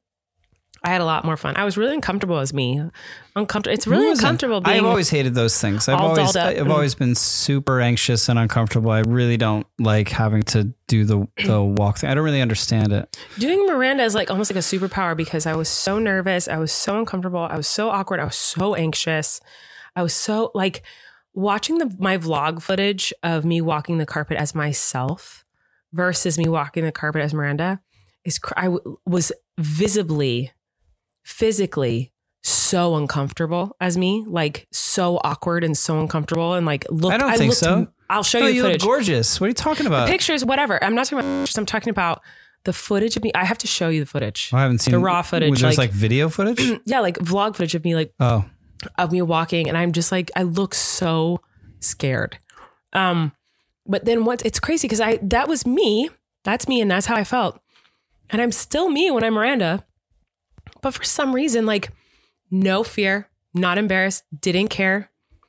S4: I had a lot more fun. I was really uncomfortable as me. Uncomfortable. It's really
S5: Who wasn't?
S4: uncomfortable being
S5: I've always hated those things. I've
S4: all
S5: always,
S4: dolled up
S5: I've
S4: and-
S5: always been super anxious and uncomfortable. I really don't like having to do the, the walk thing. I don't really understand it.
S4: doing Miranda is like almost like a superpower because I was so nervous. I was so uncomfortable. I was so awkward. I was so anxious. I was so like watching the my vlog footage of me walking the carpet as myself versus me walking the carpet as Miranda is cr- I w- was visibly, physically so uncomfortable as me, like so awkward and so uncomfortable and like look.
S5: I don't think
S4: looked,
S5: so.
S4: I'll show
S5: No,
S4: you
S5: you
S4: the
S5: look
S4: footage.
S5: gorgeous. What are you talking about?
S4: Pictures, whatever. I'm not talking about pictures. I'm talking about the footage of me. I have to show you the footage.
S5: I haven't seen
S4: the raw footage.
S5: There's
S4: like,
S5: like video footage.
S4: yeah, like vlog footage of me, like
S5: Oh,
S4: of me walking, and I'm just like, I look so scared. Um, but then once it's crazy because I that was me. That's me, and that's how I felt. And I'm still me when I'm Miranda. But for some reason, like no fear, not embarrassed, didn't care.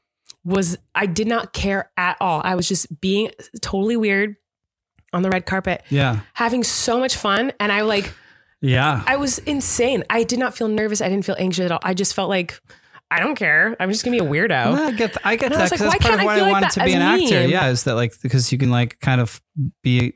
S4: Was I did not care at all. I was just being totally weird on the red carpet,
S5: yeah.
S4: having so much fun. And I like,
S5: Yeah.
S4: I was insane. I did not feel nervous. I didn't feel anxious at all. I just felt like, I don't care. I'm just gonna be a weirdo.
S5: No, I get, I get
S4: And I
S5: that
S4: was like,
S5: because that's
S4: why
S5: part
S4: can't
S5: of
S4: I
S5: why I,
S4: feel like
S5: wanted
S4: that
S5: to be
S4: as
S5: an actor.
S4: me?
S5: Yeah, is that like because you can like kind of be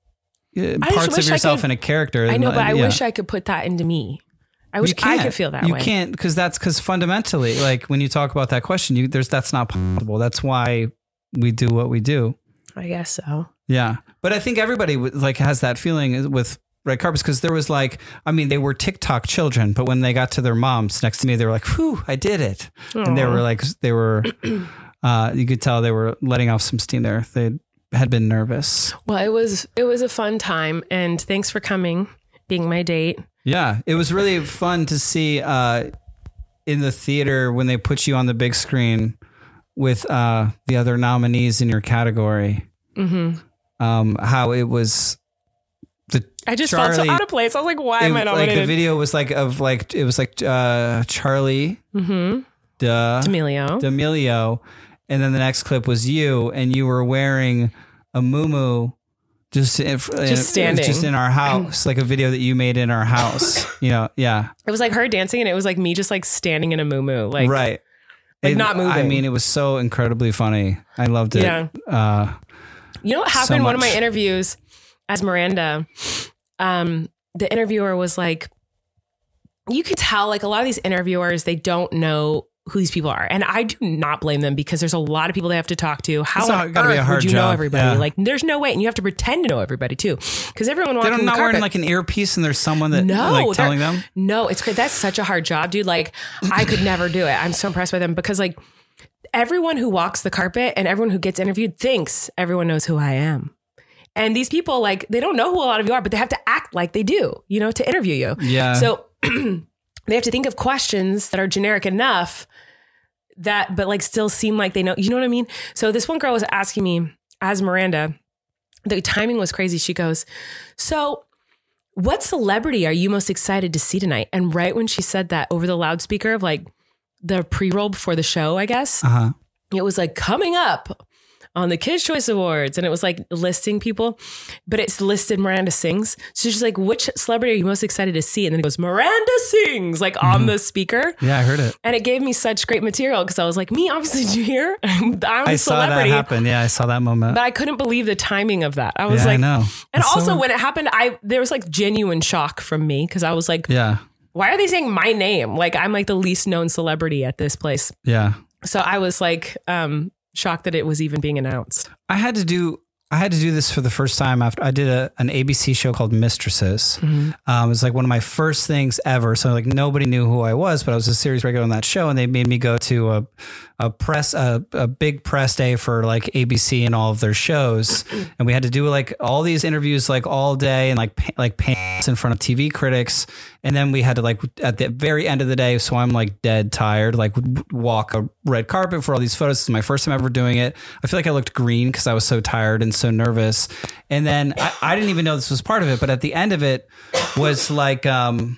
S5: uh,
S4: just
S5: parts of
S4: wish I
S5: yourself
S4: could-
S5: in a character.
S4: I
S5: and,
S4: know, but I
S5: yeah.
S4: wish I could put that into me. I wish
S5: You
S4: I
S5: can't.
S4: could feel that
S5: you
S4: way.
S5: You can't because that's because fundamentally, like when you talk about that question, you there's that's not possible. That's why we do what we do.
S4: I guess so.
S5: Yeah, but I think everybody w- like has that feeling with red carpets because there was like, I mean, they were TikTok children, but when they got to their moms next to me, they were like, "Whew, I did it," and they
S4: Aw.
S5: were like, they were, uh, you could tell they were letting off some steam there. They had been nervous.
S4: Well, it was it was a fun time, and thanks for coming, being my date.
S5: Yeah, it was really fun to see uh, in the theater when they put you on the big screen with uh, the other nominees in your category.
S4: Mm-hmm.
S5: Um, how it was the
S4: I just
S5: Charlie,
S4: felt so out of place. I was like, why
S5: it-
S4: am I
S5: like
S4: nominated?
S5: the video was like of like it was like uh, Charlie
S4: mm-hmm.
S5: Duh,
S4: D'Amelio.
S5: D'Amelio, and then the next clip was you, and you were wearing a muumuu. Just, in,
S4: Just standing.
S5: just in our house, like a video that you made in our house. You know, yeah.
S4: It was like her dancing, and it was like me just like standing in a muumuu, like
S5: right.
S4: like
S5: It-
S4: not moving.
S5: I mean, it was so incredibly funny. I loved it.
S4: Yeah.
S5: Uh,
S4: You know what
S5: so
S4: happened in one of my
S5: much.
S4: interviews as Miranda? Um, the interviewer was like, you could tell like a lot of these interviewers, they don't know who these people are. And I do not blame them because there's a lot of people they have to talk to. How
S5: It's not-
S4: on
S5: gotta be a
S4: earth
S5: hard
S4: would you know
S5: job.
S4: everybody?
S5: Yeah.
S4: Like there's no way. And you have to pretend to know everybody too. Because everyone
S5: they
S4: walking
S5: don't
S4: the
S5: not
S4: carpet.
S5: wearing like an earpiece, and there's someone that
S4: No,
S5: like
S4: they're-
S5: telling them.
S4: No, it's great. That's such a hard job, dude. Like I could never do it. I'm so impressed by them because like everyone who walks the carpet and everyone who gets interviewed thinks everyone knows who I am. And these people, like, they don't know who a lot of you are, but they have to act like they do, you know, to interview you.
S5: Yeah.
S4: So they have to think of questions that are generic enough that, but like still seem like they know, you know what I mean? So this one girl was asking me as Miranda, the timing was crazy. She goes, so what celebrity are you most excited to see tonight? And right when she said that over the loudspeaker of like the pre-roll before the show, I guess,
S5: Uh-huh.
S4: it was like coming up on the Kids' Choice Awards. And it was like listing people, but it's listed Miranda Sings. So she's like, which celebrity are you most excited to see? And then it goes, Miranda Sings, like mm-hmm. on the speaker.
S5: Yeah, I heard it.
S4: And it gave me such great material because I was like, me, obviously, did you hear? I'm
S5: I
S4: a
S5: saw
S4: celebrity.
S5: that happen. Yeah, I saw that moment.
S4: But I couldn't believe the timing of that. I was
S5: yeah,
S4: like,
S5: I know.
S4: And
S5: It's
S4: also
S5: so...
S4: when it happened, I there was like genuine shock from me because I was like,
S5: yeah.
S4: why are they saying my name? Like I'm like the least known celebrity at this place.
S5: Yeah.
S4: So I was like um, shocked that it was even being announced.
S5: I had to do I had to do this for the first time after I did a, an A B C show called Mistresses. Mm-hmm. Um, it was like one of my first things ever. So like nobody knew who I was, but I was a series regular on that show, and they made me go to a a press a, a big press day for like A B C and all of their shows, and we had to do like all these interviews like all day and like like pants in front of T V critics, and then we had to like at the very end of the day. So I'm like dead tired, like walk a red carpet for all these photos. This is my first time ever doing it. I feel like I looked green because I was so tired and so nervous. And then I, I didn't even know this was part of it, but at the end of it was like, um,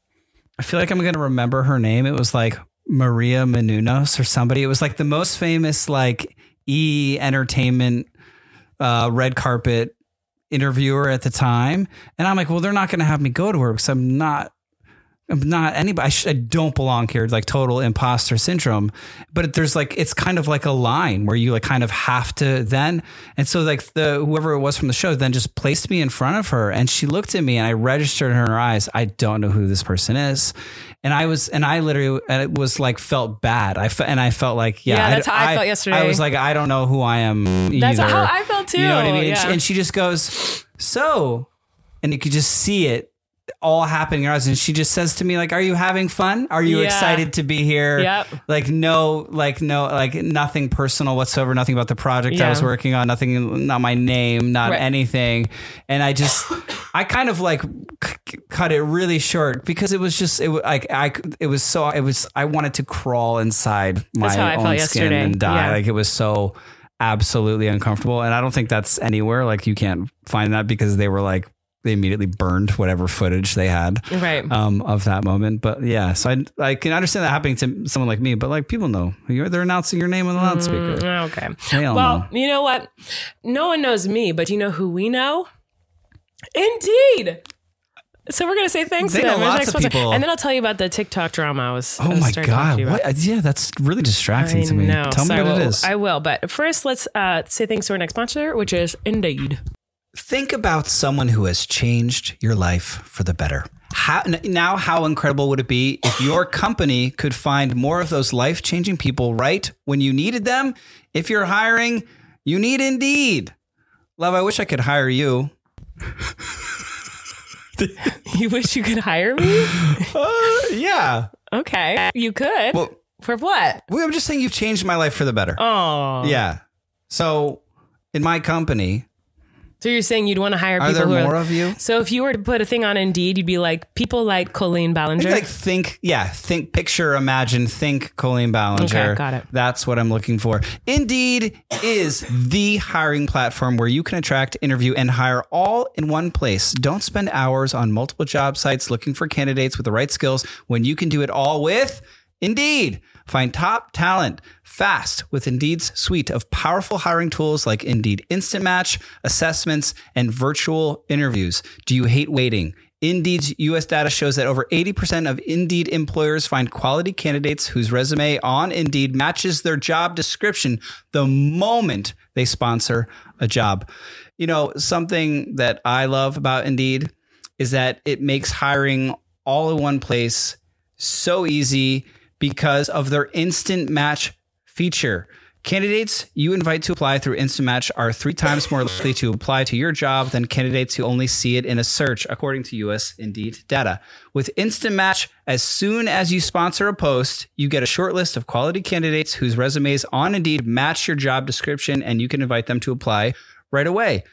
S5: I feel like I'm going to remember her name. It was like Maria Menounos or somebody. It was like the most famous, like E entertainment, uh, red carpet interviewer at the time. And I'm like, well, they're not going to have me go to her because I'm not, I'm not anybody. I, sh- I don't belong here. Like total imposter syndrome. But there's like, it's kind of like a line where you like kind of have to then. And so like the, whoever it was from the show then just placed me in front of her, and she looked at me and I registered in her eyes, I don't know who this person is. And I was, and I literally, and it was like, felt bad. I felt, and I felt like, yeah,
S4: yeah that's
S5: I,
S4: how I,
S5: I
S4: felt yesterday.
S5: I was like, I don't know who I am either.
S4: That's how I felt too.
S5: You know what I mean?
S4: Yeah.
S5: And, she, and she just goes, so, and you could just see it all happening in her eyes, and she just says to me like, are you having fun? Are you
S4: yeah.
S5: excited to be here?
S4: Yep.
S5: Like no, like no, like nothing personal whatsoever, nothing about the project
S4: yeah.
S5: I was working on, nothing, not my name, not
S4: right.
S5: anything. And I just, I kind of like c- cut it really short because it was just, it was like, I, it was so, it was, I wanted to crawl inside my
S4: how I
S5: own
S4: felt
S5: skin
S4: yesterday.
S5: and die.
S4: Yeah.
S5: Like it was so absolutely uncomfortable. And I don't think that's anywhere. Like you can't find that because they were like, they immediately burned whatever footage they had
S4: right.
S5: um, of that moment. But yeah, so I, I can understand that happening to someone like me, but like people know you're, they're announcing your name on the loudspeaker.
S4: Mm, okay.
S5: They all
S4: well,
S5: know.
S4: you know what? No one knows me, but you know who we know? Indeed. So we're going to say thanks
S5: They
S4: to them.
S5: know lots
S4: Next
S5: of
S4: sponsor.
S5: people.
S4: And then I'll tell you about the TikTok drama I was
S5: Oh
S4: I was
S5: my
S4: starting to talk to
S5: God.
S4: you about.
S5: What? Yeah, that's really distracting
S4: I
S5: to me.
S4: know.
S5: Tell
S4: Sorry,
S5: me what
S4: well,
S5: it is.
S4: I will. But first, let's uh, say thanks to our next sponsor, which is Indeed.
S5: Think about someone who has changed your life for the better. How, now, how incredible would it be if your company could find more of those life-changing people right when you needed them? If you're hiring, you need Indeed. Love, I wish I could hire you.
S4: You wish you could hire me?
S5: Uh, yeah.
S4: Okay. You could.
S5: Well,
S4: For what?
S5: well, I'm just saying you've changed my life for the better.
S4: Oh.
S5: Yeah. So in my company,
S4: So you're saying you'd want to hire
S5: are
S4: people
S5: there
S4: who
S5: more
S4: are...
S5: of you?
S4: So if you were to put a thing on Indeed, you'd be like, people like Colleen Ballinger.
S5: Maybe like think, yeah, think, picture, imagine, think Colleen Ballinger.
S4: Okay, got it.
S5: That's what I'm looking for. Indeed is the hiring platform where you can attract, interview, and hire all in one place. Don't spend hours on multiple job sites looking for candidates with the right skills when you can do it all with Indeed. Find top talent fast with Indeed's suite of powerful hiring tools like Indeed Instant Match, assessments, and virtual interviews. Do you hate waiting? Indeed's U S data shows that over eighty percent of Indeed employers find quality candidates whose resume on Indeed matches their job description the moment they sponsor a job. You know, something that I love about Indeed is that it makes hiring all in one place so easy because of their instant match feature. Candidates you invite to apply through Instant Match are three times more likely to apply to your job than candidates who only see it in a search, according to U S Indeed data. With Instant Match, as soon as you sponsor a post, you get a short list of quality candidates whose resumes on Indeed match your job description, and you can invite them to apply right away.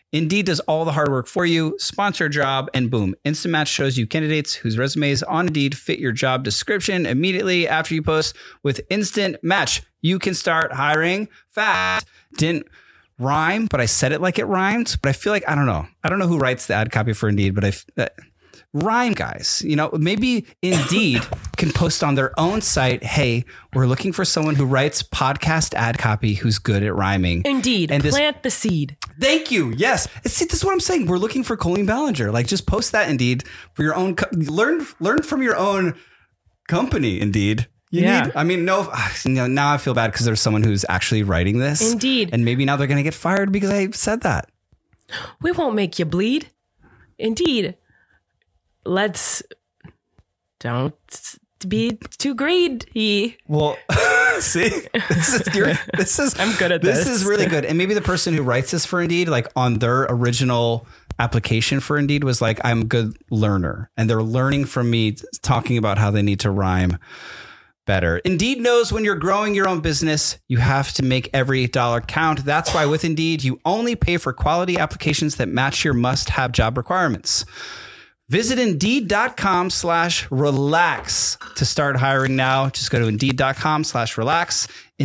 S5: Indeed does all the hard work for you. Sponsor a job and boom, Instant Match shows you candidates whose resumes on Indeed fit your job description immediately after you post. With Instant Match, you can start hiring fast. Didn't rhyme, but I said it like it rhymed. But I feel like, I don't know. I don't know who writes the ad copy for Indeed, but I... Uh, rhyme, guys. You know, maybe Indeed can post on their own site, hey, we're looking for someone who writes podcast ad copy who's good at rhyming.
S4: Indeed.
S5: And this,
S4: plant the seed.
S5: Thank you. Yes. See, this is what I'm saying. We're looking for Colleen Ballinger. Like, just post that Indeed for your own. Co- learn, learn from your own company. Indeed. You
S4: yeah.
S5: need, I mean, no, you know, now I feel bad because there's someone who's actually writing this.
S4: Indeed.
S5: And maybe now they're going to get fired because I said that.
S4: We won't make you bleed. Indeed. Let's don't be too greedy.
S5: Well, see, this is, you're, this is
S4: I'm good at
S5: this.
S4: this.
S5: This is really good. And maybe the person who writes this for Indeed, like on their original application for Indeed, was like, I'm a good learner. And they're learning from me talking about how they need to rhyme better. Indeed knows when you're growing your own business, you have to make every dollar count. That's why with Indeed, you only pay for quality applications that match your must-have job requirements. Visit Indeed.com slash relax to start hiring now. Just go to Indeed.com slash relax.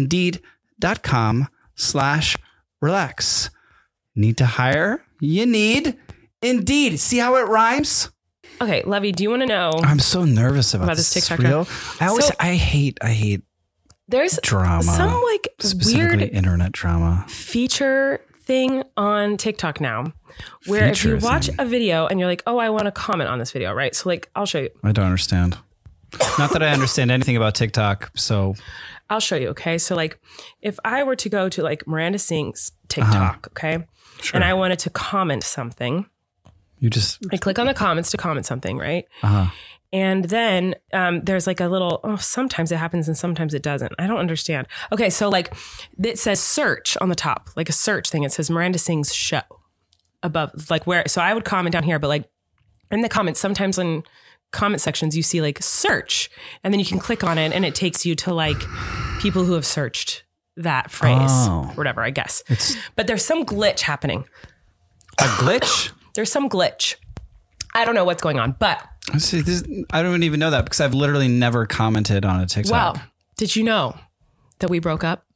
S5: Indeed.com slash relax. Need to hire? You need Indeed. See how it rhymes?
S4: Okay, Levy, do you want to know?
S5: I'm so nervous about,
S4: about
S5: this.
S4: this TikTok
S5: real. I always,
S4: So-
S5: I hate, I hate
S4: There's
S5: drama.
S4: some like
S5: specifically
S4: weird
S5: internet drama.
S4: feature thing on TikTok now where
S5: Feature
S4: if you watch
S5: thing.
S4: a video and you're like, oh, I want to comment on this video, right? So like, I'll show you.
S5: I don't understand. Not that I understand anything about TikTok. So
S4: I'll show you. Okay. So like if I were to go to like Miranda Sings TikTok, okay.
S5: Sure.
S4: And I wanted to comment something,
S5: you just,
S4: I click on the comments to comment something, right?
S5: uh-huh.
S4: And then um, there's like a little, oh, sometimes it happens and sometimes it doesn't. I don't understand. Okay. So like it says search on the top, like a search thing. It says Miranda Sings show above, like where, so I would comment down here, but like in the comments, sometimes in comment sections, you see like search and then you can click on it and it takes you to like people who have searched that phrase
S5: Oh.
S4: or whatever, I guess.
S5: It's
S4: But there's some glitch happening.
S5: a glitch.
S4: There's some glitch. I don't know what's going on, but
S5: See, this, I don't even know that because I've literally never commented on a TikTok.
S4: well, did you know that we broke up?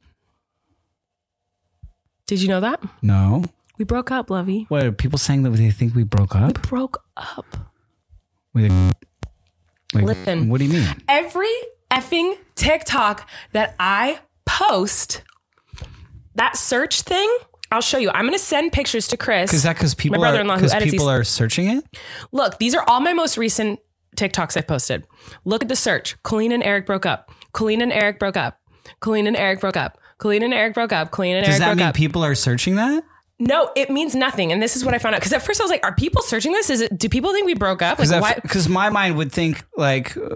S4: Did you know that?
S5: No.
S4: We broke up, Lovey.
S5: What are people saying that they think we broke
S4: We
S5: up?
S4: broke up.
S5: Wait, wait,
S4: Listen.
S5: what do you mean?
S4: Every effing TikTok that I post, that search thing, I'll show you. I'm going to send pictures to Chris.
S5: Is that because people
S4: my
S5: are
S4: brother-in-law who
S5: because
S4: edits
S5: people
S4: these.
S5: are searching it?
S4: Look, these are all my most recent TikToks I've posted. Look at the search. Colleen and Eric broke up. Colleen and Eric broke up. Colleen and Eric broke up. Colleen and Eric broke up. Colleen and
S5: Does
S4: Eric
S5: that
S4: broke
S5: mean
S4: up.
S5: people are searching that?
S4: No, it means nothing. And this is what I found out. Because at first I was like, are people searching this? Is it? Do people think we broke up? Like, why?
S5: Because my mind would think like uh,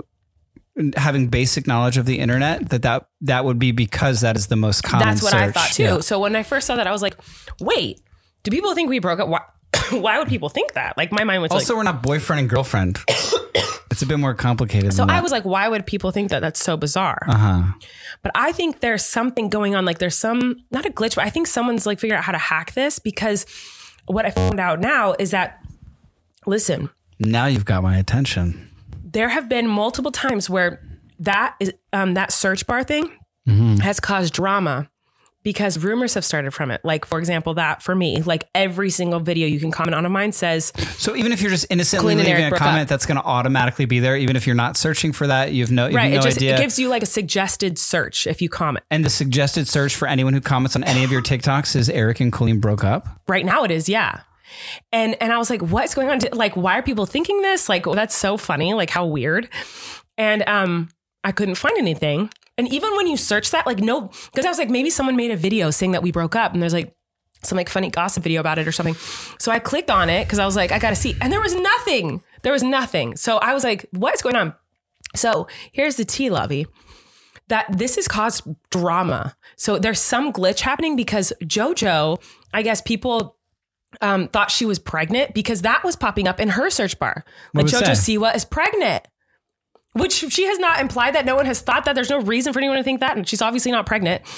S5: having basic knowledge of the internet that that, that would be because that is the most common
S4: That's what
S5: search.
S4: I thought too.
S5: Yeah.
S4: So when I first saw that, I was like, wait, do people think we broke up? Why, why would people think that? Like my mind was
S5: Also,
S4: like,
S5: we're not boyfriend and girlfriend. It's a bit more complicated
S4: so
S5: than that.
S4: I was like, why would people think that? That's so bizarre.
S5: uh-huh.
S4: But I think there's something going on. Like there's some, not a glitch, but I think someone's like figuring out how to hack this because what I found out now is that, listen,
S5: Now you've got my attention.
S4: there have been multiple times where that is um, that search bar thing
S5: Mm-hmm.
S4: has caused drama because rumors have started from it. Like, for example, that for me, like every single video you can comment on of mine says,
S5: So even if you're just innocently
S4: Colleen and
S5: leaving
S4: Eric
S5: a
S4: broke
S5: comment,
S4: up.
S5: that's going to automatically be there, even if you're not searching for that. You've no, you
S4: right,
S5: have no
S4: it just
S5: idea.
S4: it gives you like a suggested search if you comment.
S5: And the suggested search for anyone who comments on any of your TikToks is Eric and Colleen broke up.
S4: Right now it is, yeah. And and I was like, what's going on? Like, why are people thinking this? Like, well, that's so funny. Like, how weird. And um, I couldn't find anything. And even when you search that, like, no, because I was like, maybe someone made a video saying that we broke up and there's like some like funny gossip video about it or something. So I clicked on it because I was like, I got to see. And there was nothing. There was nothing. So I was like, what's going on? So here's the tea, Lovey, that this has caused drama. So there's some glitch happening because JoJo, I guess people um, thought she was pregnant because that was popping up in her search bar. Like
S5: was
S4: JoJo
S5: that?
S4: Siwa is pregnant. Which she has not implied that. No one has thought that. There's no reason for anyone to think that. And she's obviously not pregnant.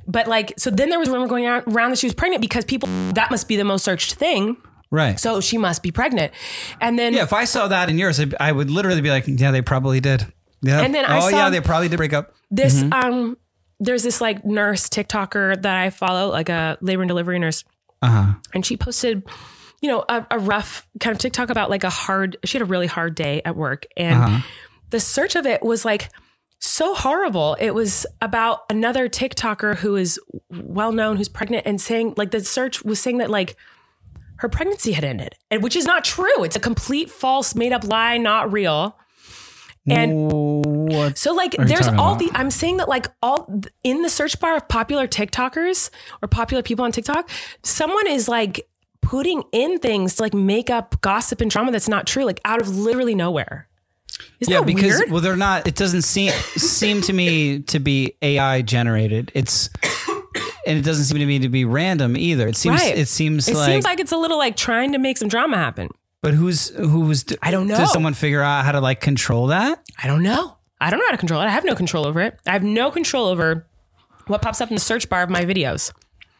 S4: but like, so then there was a rumor going around that she was pregnant because people, that must be the most searched thing.
S5: Right.
S4: So she must be pregnant. And then,
S5: Yeah, if I saw that in yours, I- I would literally be like, yeah, they probably did. Yeah.
S4: And then I
S5: oh
S4: saw-
S5: yeah, they probably did break up.
S4: this, um, there's this like nurse TikToker that I follow, like a labor and delivery nurse.
S5: Uh-huh.
S4: And she posted, you know, a, a rough kind of TikTok about like a hard, she had a really hard day at work. And
S5: Uh-huh.
S4: the search of it was like so horrible. It was about another TikToker who is well known, who's pregnant, and saying like the search was saying that like her pregnancy had ended, and which is not true. It's a complete false, made up lie, not real. And
S5: What?
S4: so like
S5: are you
S4: there's
S5: talking
S4: all
S5: about?
S4: the, I'm saying that like all in the search bar of popular TikTokers or popular people on TikTok, someone is like putting in things to like make up gossip and drama that's not true, like out of literally nowhere. Isn't
S5: Yeah,
S4: that
S5: because
S4: weird?
S5: well, they're not. It doesn't seem seem to me to be A I generated. It's and it doesn't seem to me to be random either. It seems.
S4: Right.
S5: It seems
S4: It
S5: like.
S4: seems like it's a little like trying to make some drama happen.
S5: But who's who's?
S4: I don't know.
S5: Does someone figure out how to like control that?
S4: I don't know. I don't know how to control it. I have no control over it. I have no control over what pops up in the search bar of my videos.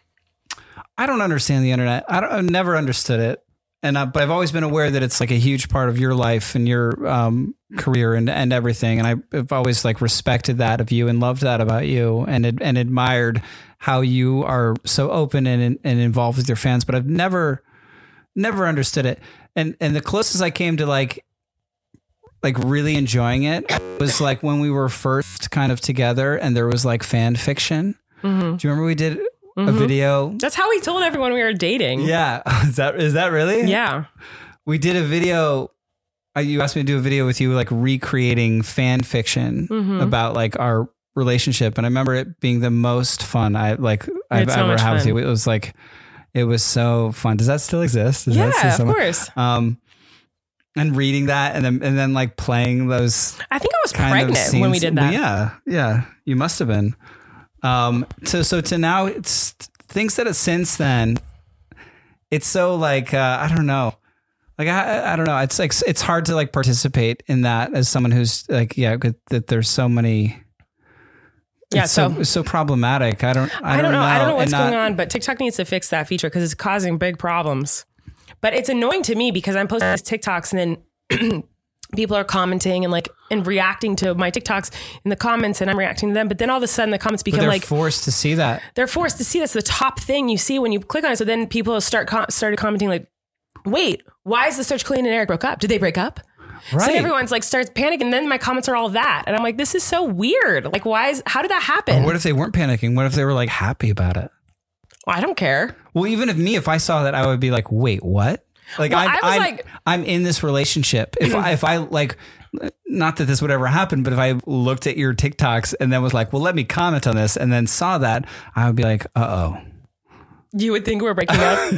S5: I don't understand the internet. I don't. I've never understood it. And I, but I've always been aware that it's like a huge part of your life and your um, career and, and everything. And I, I've always like respected that of you and loved that about you and ad- and admired how you are so open and and involved with your fans. But I've never never understood it. And and the closest I came to like like really enjoying it was like when we were first kind of together and there was like fan fiction.
S4: Mm-hmm.
S5: Do you remember we did a video?
S4: That's how we told everyone we were dating.
S5: Yeah. Is that is that really?
S4: Yeah.
S5: We did a video. uh, You asked me to do a video with you, like recreating fan fiction
S4: Mm-hmm.
S5: about like our relationship. And I remember it being the most fun I like I've
S4: so
S5: ever
S4: much
S5: had with
S4: fun.
S5: you. It was like, it was so fun. Does that still exist? Is that still
S4: Yeah, of
S5: somewhere?
S4: course.
S5: Um, and reading that and then, and then like playing those
S4: I think I was
S5: kind
S4: pregnant
S5: of scenes.
S4: when we did that.
S5: Well, yeah. Yeah. You must have been. Um, so, so to now it's things that it's since then, it's so like, uh, I don't know. Like, I, I don't know. It's like, it's hard to like participate in that as someone who's like, yeah, that there's so many,
S4: Yeah,
S5: it's so,
S4: so-
S5: so problematic. I don't, I,
S4: I don't know. I don't know what's
S5: And, uh,
S4: going on, but TikTok needs to fix that feature because it's causing big problems. But it's annoying to me because I'm posting these TikToks and then people are commenting and like and reacting to my TikToks in the comments and I'm reacting to them. But then all of a sudden the comments
S5: But
S4: become
S5: they're
S4: like
S5: forced to see that.
S4: they're forced to see that's the top thing you see when you click on it. So then people start com- started commenting like, wait, why is the search Colleen and Eric broke up? Did they break up?
S5: Right.
S4: So then everyone's like starts panicking. And then my comments are all that. And I'm like, this is so weird. Like, why is, how did that happen?
S5: What if they weren't panicking? What if they were like happy about it?
S4: Well, I don't care.
S5: Well, even if me, if I saw that, I would be like, wait, what? Like,
S4: Well,
S5: I'm,
S4: I was
S5: I'm,
S4: like-
S5: I'm in this relationship. If I, if I like, not that this would ever happen, but if I looked at your TikToks and then was like, well, let me comment on this and then saw that, I would be like, uh oh.
S4: You would think we're breaking up.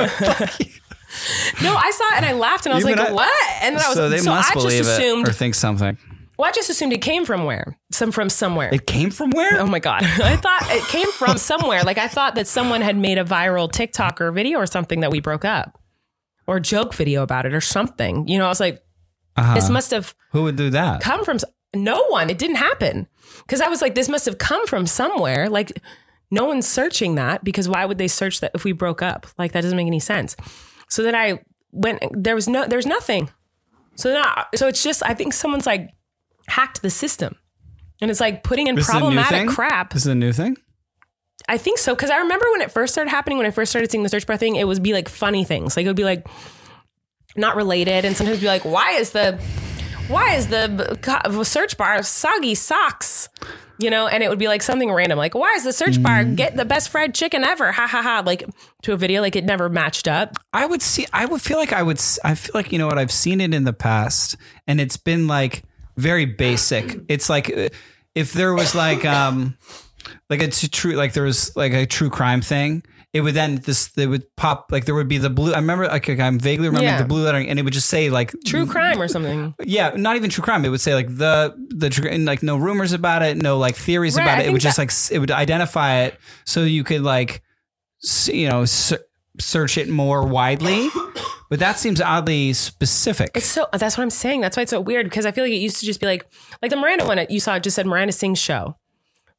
S4: No, I saw it and I laughed and I was
S5: Even
S4: like,
S5: I-
S4: what? And then I was
S5: so they
S4: so
S5: must
S4: I just
S5: believe
S4: assumed
S5: it or think something.
S4: well, I just assumed it came from where? Some from somewhere.
S5: It came from where?
S4: Oh my God. I thought it came from somewhere. Like I thought that someone had made a viral TikTok or video or something that we broke up. Or a joke video about it or something. You know, I was like,
S5: Uh-huh.
S4: this must have
S5: Who would do that?
S4: come from s- no one. It didn't happen. Because I was like, this must have come from somewhere. Like no one's searching that because why would they search that if we broke up? Like that doesn't make any sense. So then I went, there was no, there's nothing. So then I, so it's just, I think someone's like hacked the system and it's like putting in
S5: This is a new
S4: problematic
S5: thing?
S4: crap.
S5: This is a new thing?
S4: I think so. Cause I remember when it first started happening, when I first started seeing the search bar thing, it would be like funny things. Like it would be like not related. And sometimes be like, why is the, why is the co- search bar soggy socks? You know, and it would be like something random. Like, why is the search bar get the best fried chicken ever? Ha ha ha. Like to a video, like it never matched up.
S5: I would see, I would feel like I would, s- I feel like, you know what, I've seen it in the past and it's been like very basic. It's like uh, if there was like, um, like a t- true, like there was like a true crime thing, it would then this, they would pop, like there would be the blue, I remember, like I'm vaguely remembering
S4: Yeah.
S5: the blue lettering and it would just say like,
S4: True crime or something.
S5: yeah, not even true crime. It would say like the, the, tr- and like no rumors about it, no like theories
S4: Right,
S5: about
S4: I
S5: it. It
S4: think
S5: would just
S4: that-
S5: like, s- it would identify it so you could like, s- you know, ser- search it more widely. But that seems oddly specific.
S4: It's so, that's what I'm saying. That's why it's so weird because I feel like it used to just be like, like the Miranda one you saw, it just said Miranda Sings show.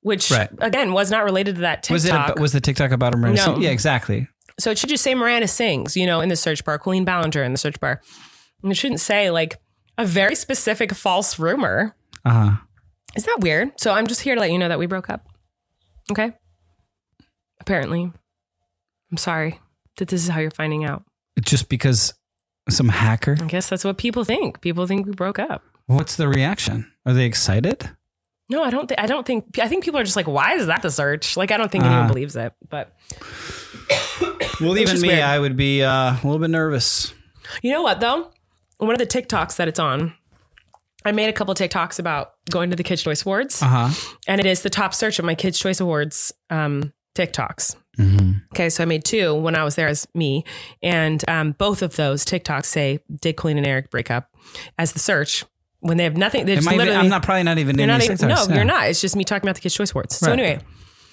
S4: which
S5: Right.
S4: again was not related to that TikTok.
S5: Was it? A, was the TikTok about a Miranda?
S4: No.
S5: Sing- Yeah, exactly.
S4: So it should just say Miranda sings, you know, in the search bar, Colleen Ballinger in the search bar. And it shouldn't say like a very specific false rumor.
S5: Uh huh.
S4: Isn't that weird? So I'm just here to let you know that we broke up. Okay. Apparently. I'm sorry that this is how you're finding out.
S5: Just because some hacker.
S4: I guess that's what people think. People think we broke up.
S5: What's the reaction? Are they excited?
S4: No, I don't. Th- I don't think. I think people are just like, "Why is that the search?" Like, I don't think
S5: Uh,
S4: anyone believes it. But
S5: Well,
S4: It's
S5: even
S4: just
S5: me,
S4: weird.
S5: I would be uh, a little bit nervous.
S4: you know what, though? One of the TikToks that it's on, I made a couple TikToks about going to the Kids' Choice Awards,
S5: Uh huh.
S4: and it is the top search of my Kids' Choice Awards um, TikToks.
S5: Mm-hmm.
S4: Okay, so I made two when I was there as me, and um, both of those TikToks say "Did Colleen and Eric break up?" as the search when they have nothing. They're
S5: Am
S4: just
S5: I even,
S4: literally.
S5: I'm not probably not even
S4: You're
S5: in
S4: not
S5: these
S4: even, no,
S5: TikToks, yeah.
S4: you're not. It's just me talking about the Kids' Choice Awards. So
S5: Right.
S4: anyway,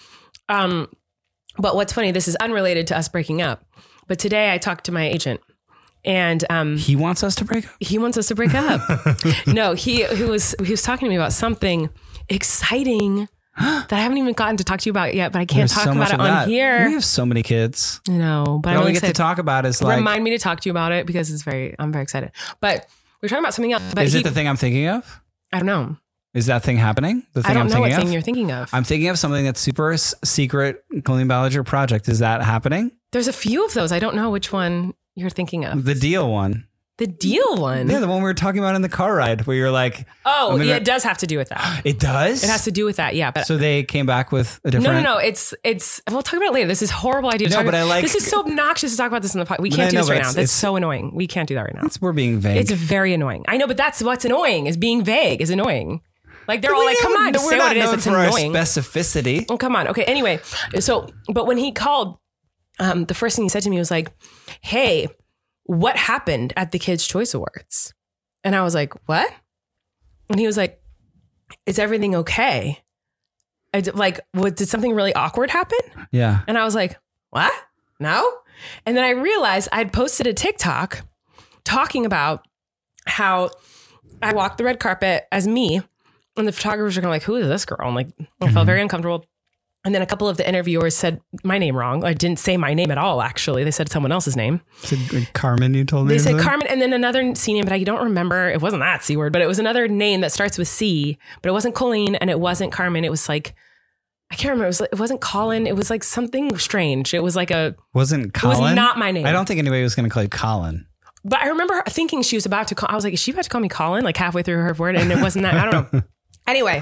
S4: um, but what's funny? This is unrelated to us breaking up. But today I talked to my agent, and um,
S5: He wants us to break up.
S4: he wants us to break up. no, he he was he was talking to me about something exciting that I haven't even gotten to talk to you about yet. But I can't
S5: There's
S4: talk
S5: so
S4: about
S5: much
S4: it
S5: of
S4: on
S5: that.
S4: here.
S5: We have so many kids.
S4: No, but
S5: All
S4: I'm
S5: we
S4: really
S5: get to
S4: excited.
S5: talk about is like,
S4: Remind me to talk to you about it because it's very. I'm very excited. But we're talking about something else. But
S5: is
S4: he,
S5: it the thing I'm thinking of?
S4: I don't know.
S5: Is that thing happening? The thing
S4: I don't
S5: am
S4: know
S5: thinking
S4: what thing
S5: of?
S4: you're thinking of.
S5: I'm thinking of something that's super s- secret. Colleen Ballinger project. Is that happening?
S4: There's a few of those. I don't know which one you're thinking of.
S5: The deal one.
S4: The deal one.
S5: Yeah, the one we were talking about in the car ride, where you're like,
S4: Oh,
S5: I'm gonna-
S4: yeah, it does have to do with that.
S5: it does.
S4: It has to do with that. Yeah, but
S5: So they came back with a
S4: no,
S5: different.
S4: no, no. It's it's. We'll talk about it later. This is a horrible idea. To
S5: No,
S4: talk
S5: but
S4: about.
S5: I like-
S4: This is so obnoxious to talk about this in the podcast. We
S5: But
S4: can't
S5: I
S4: do
S5: know,
S4: this
S5: but
S4: right now.
S5: it's-
S4: That's
S5: it's-
S4: so annoying. We can't do that right now.
S5: It's, we're being vague.
S4: It's very annoying. I know, but that's what's annoying is being vague is annoying. Like they're all
S5: We
S4: like, "Come
S5: don't-
S4: on, just
S5: we're
S4: say
S5: not
S4: what it is."
S5: known
S4: It's
S5: for our
S4: annoying.
S5: specificity.
S4: Oh, come on. Okay. Anyway, so but when he called, um, the first thing he said to me was like, "Hey, what happened at the Kids' Choice Awards?" And I was like, "What?" And he was like, "Is everything okay?" I d- like, what, did something really awkward happen?
S5: Yeah.
S4: And I was like, "What? No?" And then I realized I'd posted a TikTok talking about how I walked the red carpet as me, and the photographers were kind of like, "Who is this girl?" And like, I felt very uncomfortable. And then a couple of the interviewers said my name wrong. I didn't say my name at all, actually. They said someone else's name.
S5: Is it Carmen, you told me?
S4: They
S5: or
S4: said
S5: something?
S4: Carmen, and then another C name, but I don't remember. It wasn't that C word, but it was another name that starts with C, but it wasn't Colleen and it wasn't Carmen. It was like, I can't remember. It, was like, it wasn't Colin. It was like something strange. It was like a,
S5: Wasn't
S4: it was
S5: Colin?
S4: not my name.
S5: I don't think anybody was going to call you Colin.
S4: But I remember thinking she was about to call, I was like, is she about to call me Colin? Like halfway through her word. And it wasn't that. I don't know. Anyway,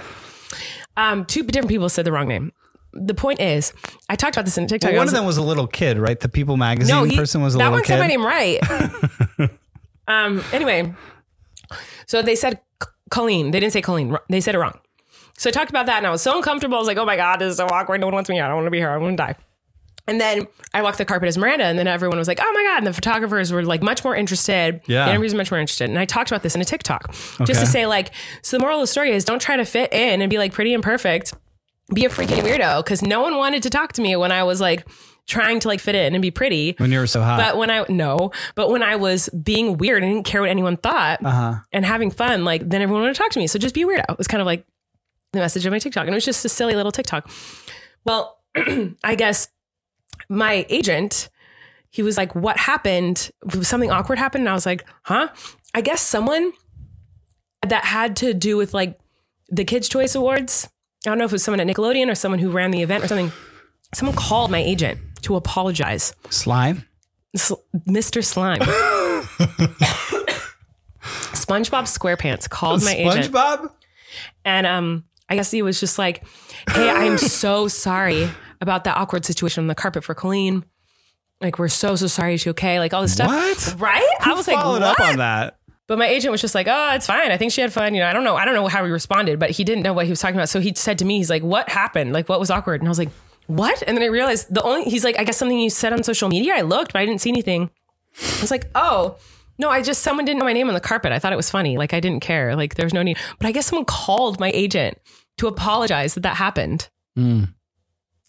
S4: um, two different people said the wrong name. The point is, I talked about this in TikTok.
S5: Well,
S4: I
S5: one
S4: was
S5: of them was a little kid, right? The People magazine
S4: No, he-
S5: person was a
S4: that
S5: little
S4: one
S5: kid.
S4: said my name right. um. Anyway, so they said C- Colleen. They didn't say Colleen. They said it wrong. So I talked about that, and I was so uncomfortable. I was like, "Oh my god, this is so awkward. No one wants me here. I don't want to be here. I want to die." And then I walked the carpet as Miranda, and then everyone was like, "Oh my god!" And the photographers were like much more interested.
S5: Yeah.
S4: The interviews were much more interested. And I talked about this in a TikTok,
S5: Okay.
S4: just to say like, so the moral of the story is, don't try to fit in and be like pretty and perfect. Be a freaking weirdo, because no one wanted to talk to me when I was like trying to like fit in and be pretty.
S5: When you were so hot.
S4: But when I no, but when I was being weird and didn't care what anyone thought
S5: uh-huh.
S4: and having fun, like then everyone wanted to talk to me. So just be a weirdo. It was kind of like the message of my TikTok, and it was just a silly little TikTok. Well, I guess my agent, he was like, "What happened? Something awkward happened?" And I was like, "Huh?" I guess someone that had to do with like the Kids' Choice Awards. I don't know if it was someone at Nickelodeon or someone who ran the event or something. Someone called my agent to apologize.
S5: Slime?
S4: S- Mister Slime. SpongeBob SquarePants called my agent.
S5: SpongeBob?
S4: And um, I guess he was just like, "Hey, I'm so sorry about that awkward situation on the carpet for Colleen. Like, we're so, so sorry. Is she okay?" Like all this stuff.
S5: What?
S4: Right? I was like,
S5: Followed
S4: what?
S5: up on that.
S4: But my agent was just like, "Oh, it's fine. I think she had fun." You know, I don't know. I don't know how he responded, but he didn't know what he was talking about. So he said to me, he's like, "What happened? Like, what was awkward?" And I was like, "What?" And then I realized the only, he's like, "I guess something you said on social media." I looked, but I didn't see anything. I was like, "Oh, no, I just, someone didn't know my name on the carpet. I thought it was funny. Like, I didn't care. Like, there was no need." But I guess someone called my agent to apologize that that happened.
S5: Mm.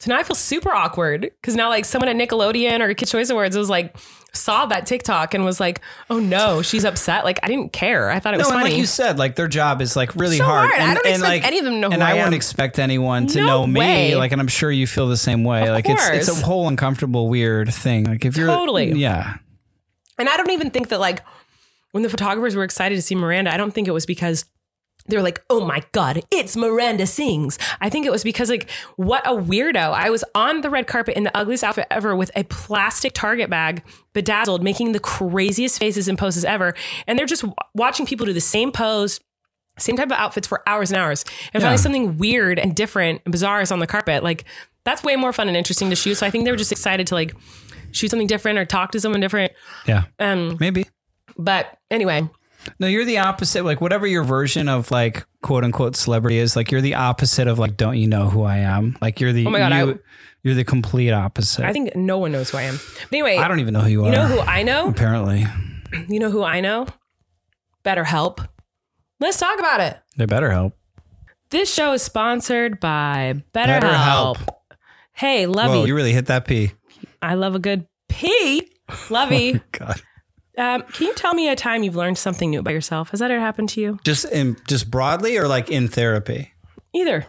S4: So now I feel super awkward because now like someone at Nickelodeon or Kids Choice Awards was like, saw that TikTok and was like, oh no, she's upset. Like I didn't care. I thought it was
S5: no, and
S4: funny.
S5: like you said, like their job is like really
S4: So
S5: hard.
S4: hard. I
S5: And,
S4: don't
S5: and,
S4: expect
S5: like,
S4: any of them to know who
S5: And
S4: I
S5: I wouldn't
S4: am.
S5: expect anyone to
S4: No
S5: know me.
S4: way.
S5: Like, and I'm sure you feel the same way.
S4: Of
S5: like it's it's
S4: course.
S5: a whole uncomfortable, weird thing. Like if you're
S4: Totally.
S5: yeah.
S4: And I don't even think that like when the photographers were excited to see Miranda, I don't think it was because they were like, oh my God, it's Miranda Sings. I think it was because like, what a weirdo. I was on the red carpet in the ugliest outfit ever with a plastic Target bag, bedazzled, making the craziest faces and poses ever. And they're just w- watching people do the same pose, same type of outfits for hours and hours. And
S5: Yeah.
S4: finally something weird and different and bizarre is on the carpet. Like that's way more fun and interesting to shoot. So I think they were just excited to like shoot something different or talk to someone different.
S5: Yeah.
S4: Um,
S5: Maybe.
S4: but anyway,
S5: No, you're the opposite. Like whatever your version of like quote unquote celebrity is, like you're the opposite of like, don't you know who I am? Like you're the,
S4: Oh my God,
S5: you,
S4: I-
S5: you're the complete opposite.
S4: I think no one knows who I am. But anyway,
S5: I don't even know who you,
S4: you
S5: are.
S4: know who I know?
S5: Apparently.
S4: You know who I know? BetterHelp. Let's talk about it.
S5: They better help.
S4: This show is sponsored by BetterHelp.
S5: BetterHelp.
S4: Hey, Lovey.
S5: Whoa, you really hit that P.
S4: I love a good pee. Lovey.
S5: God.
S4: um, can you tell me a time you've learned something new about yourself? Has that ever happened to you?
S5: Just in just broadly or like in therapy?
S4: Either.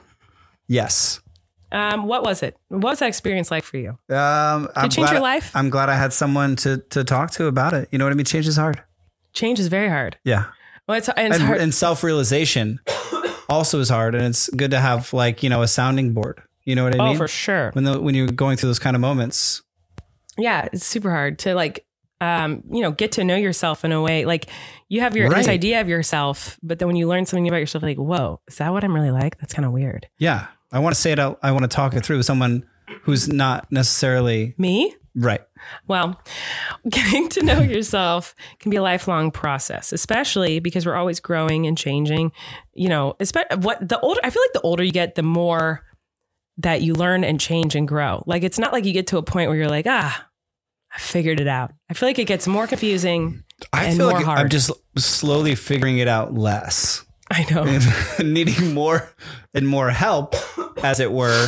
S5: Yes.
S4: Um, what was it? What was that experience like for you?
S5: Um, I'm
S4: it change
S5: glad,
S4: your life?
S5: I'm glad I had someone to to talk to about it. You know what I mean? Change is hard.
S4: Change is very hard.
S5: Yeah.
S4: Well, it's, and it's
S5: And,
S4: hard.
S5: and self-realization also is hard. And it's good to have like, you know, a sounding board. You know what I
S4: oh,
S5: mean?
S4: for sure.
S5: When the, when you're going through those kind of moments.
S4: Yeah, it's super hard to like, um, you know, get to know yourself in a way. Like you have your this
S5: Right.
S4: idea of yourself, but then when you learn something about yourself, like, whoa, is that what I'm really like? That's kind of weird.
S5: Yeah. I want to say it out. I want to talk it through with someone who's not necessarily
S4: Me?
S5: right.
S4: Well, getting to know yourself can be a lifelong process, especially because we're always growing and changing. You know, especially what the older I feel like the older you get, the more that you learn and change and grow. Like it's not like you get to a point where you're like, ah, I figured it out. I feel like it gets more confusing.
S5: I
S4: and
S5: feel
S4: more
S5: like
S4: hard.
S5: I'm just slowly figuring it out less.
S4: I know.
S5: Needing more and more help, as it were,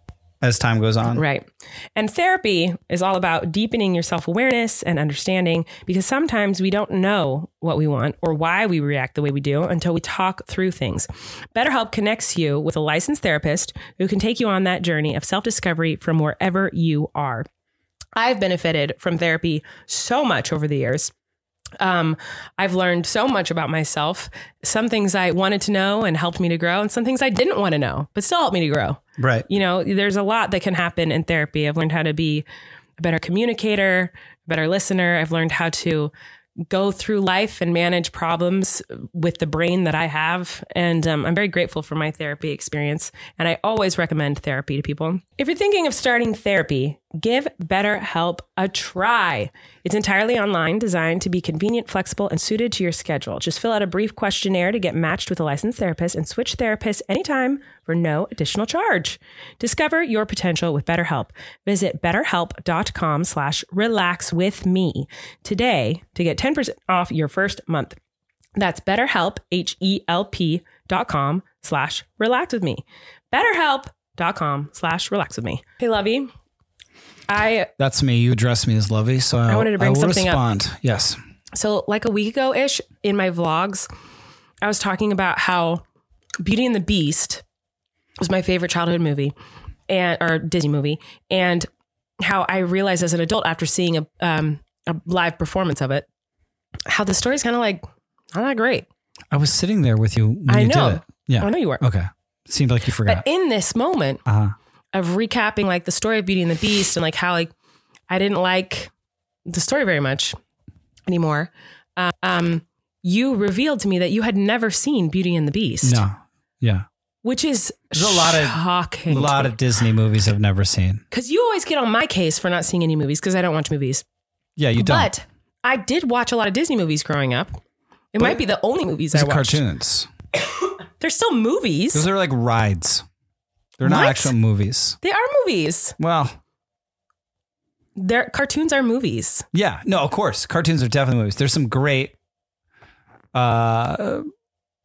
S5: as time goes on.
S4: Right. And therapy is all about deepening your self-awareness and understanding, because sometimes we don't know what we want or why we react the way we do until we talk through things. BetterHelp connects you with a licensed therapist who can take you on that journey of self-discovery from wherever you are. I've benefited from therapy so much over the years. Um, I've learned so much about myself, some things I wanted to know and helped me to grow, and some things I didn't want to know, but still helped me to grow.
S5: Right.
S4: You know, there's a lot that can happen in therapy. I've learned how to be a better communicator, a better listener. I've learned how to go through life and manage problems with the brain that I have. And um, I'm very grateful for my therapy experience. And I always recommend therapy to people. If you're thinking of starting therapy, give BetterHelp a try. It's entirely online, designed to be convenient, flexible, and suited to your schedule. Just fill out a brief questionnaire to get matched with a licensed therapist and switch therapists anytime for no additional charge. Discover your potential with BetterHelp. Visit betterhelp.com slash relax with me today to get ten percent off your first month. That's BetterHelp, H-E-L-P dot com slash relax with me. BetterHelp.com slash relax with me. Hey, Lovey. I
S5: That's me. You address me as Lovey, so I
S4: wanted to bring
S5: I will
S4: something up.
S5: respond. Yes.
S4: So like a week ago ish in my vlogs, I was talking about how Beauty and the Beast was my favorite childhood movie and or Disney movie, and how I realized as an adult after seeing a um, a live performance of it, how the story's kind of like not that great.
S5: I was sitting there with you when
S4: I
S5: you
S4: know.
S5: did it. Yeah.
S4: I know you were.
S5: Okay. Seemed like you forgot.
S4: But in this moment
S5: Uh-huh.
S4: of recapping like the story of Beauty and the Beast and like how like I didn't like the story very much anymore, uh, um, you revealed to me that you had never seen Beauty and the Beast.
S5: No. Yeah.
S4: Which is
S5: There's a lot of
S4: shocking.
S5: a lot of Disney movies I've never seen.
S4: Because you always get on my case for not seeing any movies because I don't watch movies.
S5: Yeah, you don't.
S4: But I did watch a lot of Disney movies growing up. It
S5: But
S4: might be the only movies
S5: These
S4: I
S5: are
S4: watched.
S5: cartoons.
S4: They're still movies.
S5: Those are like rides. They're not
S4: What?
S5: actual movies.
S4: They are movies.
S5: Well,
S4: They're cartoons are movies.
S5: yeah. No, of course. Cartoons are definitely movies. There's some great uh,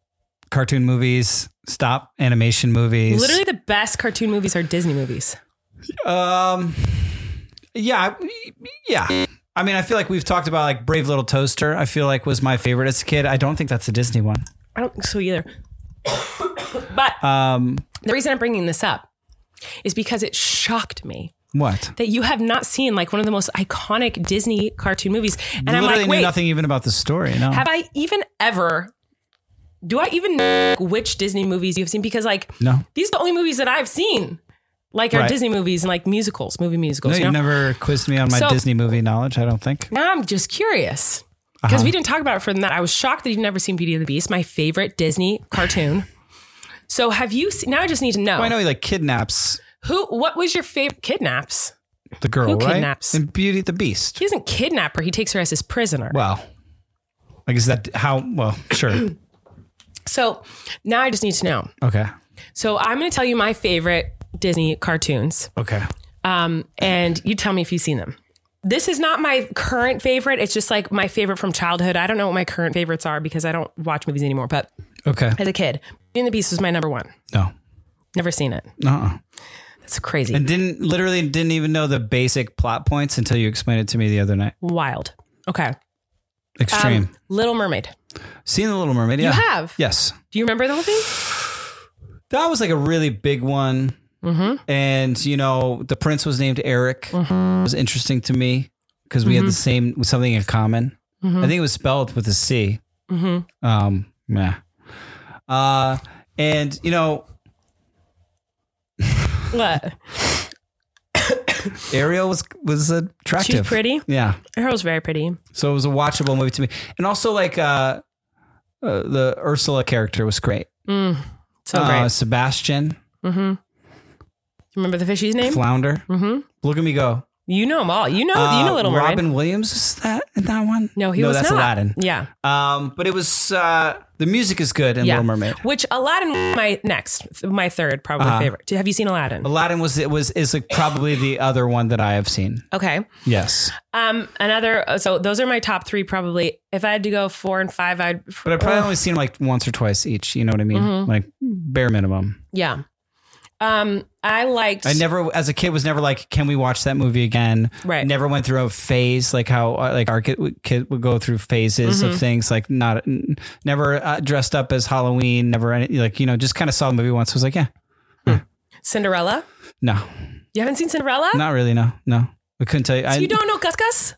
S5: cartoon movies, stop animation movies.
S4: Literally the best cartoon movies are Disney movies.
S5: Um, yeah, yeah. I mean, I feel like we've talked about like Brave Little Toaster. I feel like was my favorite as a kid. I don't think that's a Disney one.
S4: I don't think so either. But
S5: Um,
S4: the reason I'm bringing this up is because it shocked me
S5: what?
S4: that you have not seen like one of the most iconic Disney cartoon movies. And I'm
S5: Literally
S4: like,
S5: knew
S4: wait,
S5: nothing even about the story. No.
S4: have I even ever, do I even know which Disney movies you've seen? Because like,
S5: No.
S4: these are the only movies that I've seen. Like our
S5: Right.
S4: Disney movies and like musicals, movie musicals.
S5: No,
S4: you
S5: you
S4: know?
S5: never quizzed me on my
S4: So-
S5: Disney movie knowledge, I don't think.
S4: Now I'm just curious because
S5: Uh-huh.
S4: we didn't talk about it further than that. I was shocked that you'd never seen Beauty and the Beast, my favorite Disney cartoon. So have you seen, now I just need to know,
S5: Well, I know he like kidnaps
S4: who, what was your favorite kidnaps?
S5: the girl,
S4: Who
S5: right?
S4: kidnaps?
S5: In Beauty and the Beast.
S4: He doesn't kidnap her. He takes her as his prisoner.
S5: Well, like, is that how? Well, sure.
S4: So now I just need to know.
S5: Okay.
S4: So I'm going to tell you my favorite Disney cartoons.
S5: Okay.
S4: Um, and you tell me if you've seen them. This is not my current favorite. It's just like my favorite from childhood. I don't know what my current favorites are because I don't watch movies anymore. But
S5: Okay.
S4: as a kid, Beauty and the Beast was my number one.
S5: No.
S4: Never seen it.
S5: Uh-uh.
S4: That's crazy.
S5: And didn't literally didn't even know the basic plot points until you explained it to me the other night.
S4: Wild. Okay.
S5: Extreme.
S4: Um, Little Mermaid.
S5: Seen The Little Mermaid? Yeah.
S4: You have?
S5: Yes.
S4: Do you remember the whole thing?
S5: That was like a really big one.
S4: Mm-hmm.
S5: And, you know, the prince was named Eric. Mm-hmm. It was interesting to me because we
S4: Mm-hmm.
S5: had the same, something in common.
S4: Mm-hmm.
S5: I think it was spelled with a C.
S4: Mm-hmm.
S5: Um, yeah. Uh, and, you know,
S4: What?
S5: Ariel was, was attractive.
S4: She's pretty.
S5: Yeah.
S4: Ariel's very pretty.
S5: So it was a watchable movie to me. And also like, uh, uh the Ursula character was great.
S4: Mm, so
S5: uh,
S4: great.
S5: Sebastian,
S4: Mm-hmm. Remember the fishy's name?
S5: Flounder.
S4: Mm-hmm.
S5: Look at me go.
S4: You know them all. You know,
S5: Uh,
S4: you know Little Mermaid.
S5: Robin Williams is that in that one?
S4: No, he
S5: no,
S4: was
S5: that's
S4: not.
S5: Aladdin.
S4: Yeah.
S5: Um, but it was uh, the music is good in
S4: Yeah.
S5: Little Mermaid.
S4: Which Aladdin was my next, my third probably
S5: Uh-huh.
S4: favorite. Have you seen Aladdin?
S5: Aladdin was it was is like probably the other one that I have seen.
S4: Okay.
S5: Yes,
S4: Um, another. So those are my top three probably. If I had to go four and five, I'd.
S5: but I probably
S4: Ugh.
S5: only seen them like once or twice each. You know what I mean?
S4: Mm-hmm.
S5: Like bare minimum.
S4: Yeah. Um, I liked.
S5: I never, as a kid, was never like, can we watch that movie again?
S4: Right.
S5: Never went through a phase like how uh, like our kid, kid would go through phases
S4: Mm-hmm.
S5: of things. Like not, n- never uh, dressed up as Halloween. Never any, like you know, just kind of saw the movie once. Was like, yeah,
S4: Cinderella.
S5: no,
S4: You haven't seen Cinderella?
S5: not really. No, no, I couldn't tell you. I,
S4: So you don't know Gus Gus?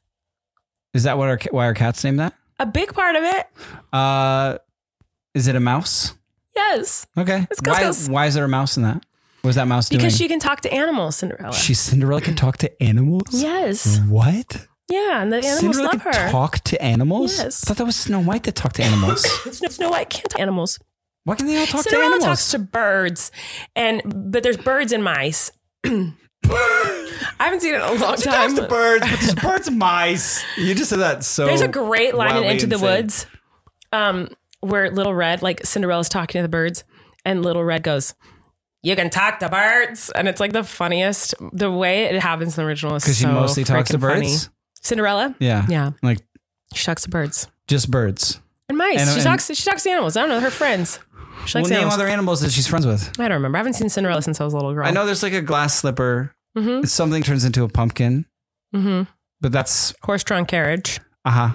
S5: Is that what our why our cat's named that?
S4: A big part of it.
S5: Uh, is it a mouse?
S4: Yes.
S5: Okay.
S4: It's Gus
S5: why,
S4: Gus.
S5: why is there a mouse in that? What was that mouse doing?
S4: Because she can talk to animals, Cinderella.
S5: She Cinderella can talk to animals.
S4: Yes.
S5: What?
S4: Yeah, and the animals
S5: Cinderella
S4: love
S5: can
S4: her.
S5: talk to animals.
S4: Yes.
S5: I thought that was Snow White that talked to animals.
S4: Snow, Snow White can't talk to animals.
S5: Why can they all talk
S4: Cinderella
S5: to animals?
S4: talks to birds, and but there's birds and mice. I haven't seen it in a long
S5: She
S4: time.
S5: talks to birds, but there's birds and mice. You just said that so.
S4: There's a great line in
S5: wildly
S4: Into the
S5: insane.
S4: Woods, um, where Little Red, like Cinderella's talking to the birds, and Little Red goes, "You can talk to birds," and it's like the funniest. The way it happens in the original is
S5: Because she
S4: so
S5: mostly talks to
S4: freaking
S5: birds.
S4: funny. Cinderella,
S5: Yeah.
S4: yeah,
S5: Like
S4: she talks to birds
S5: just birds.
S4: and mice.
S5: And-
S4: she
S5: and-
S4: talks. She talks to animals. I don't know her friends. She
S5: Well,
S4: likes
S5: name
S4: animals.
S5: other animals that she's friends with.
S4: I don't remember. I haven't seen Cinderella since I was a little girl.
S5: I know there's like a glass slipper.
S4: Mm-hmm.
S5: Something turns into a pumpkin,
S4: Mm-hmm.
S5: but that's
S4: Horse-drawn carriage.
S5: uh huh.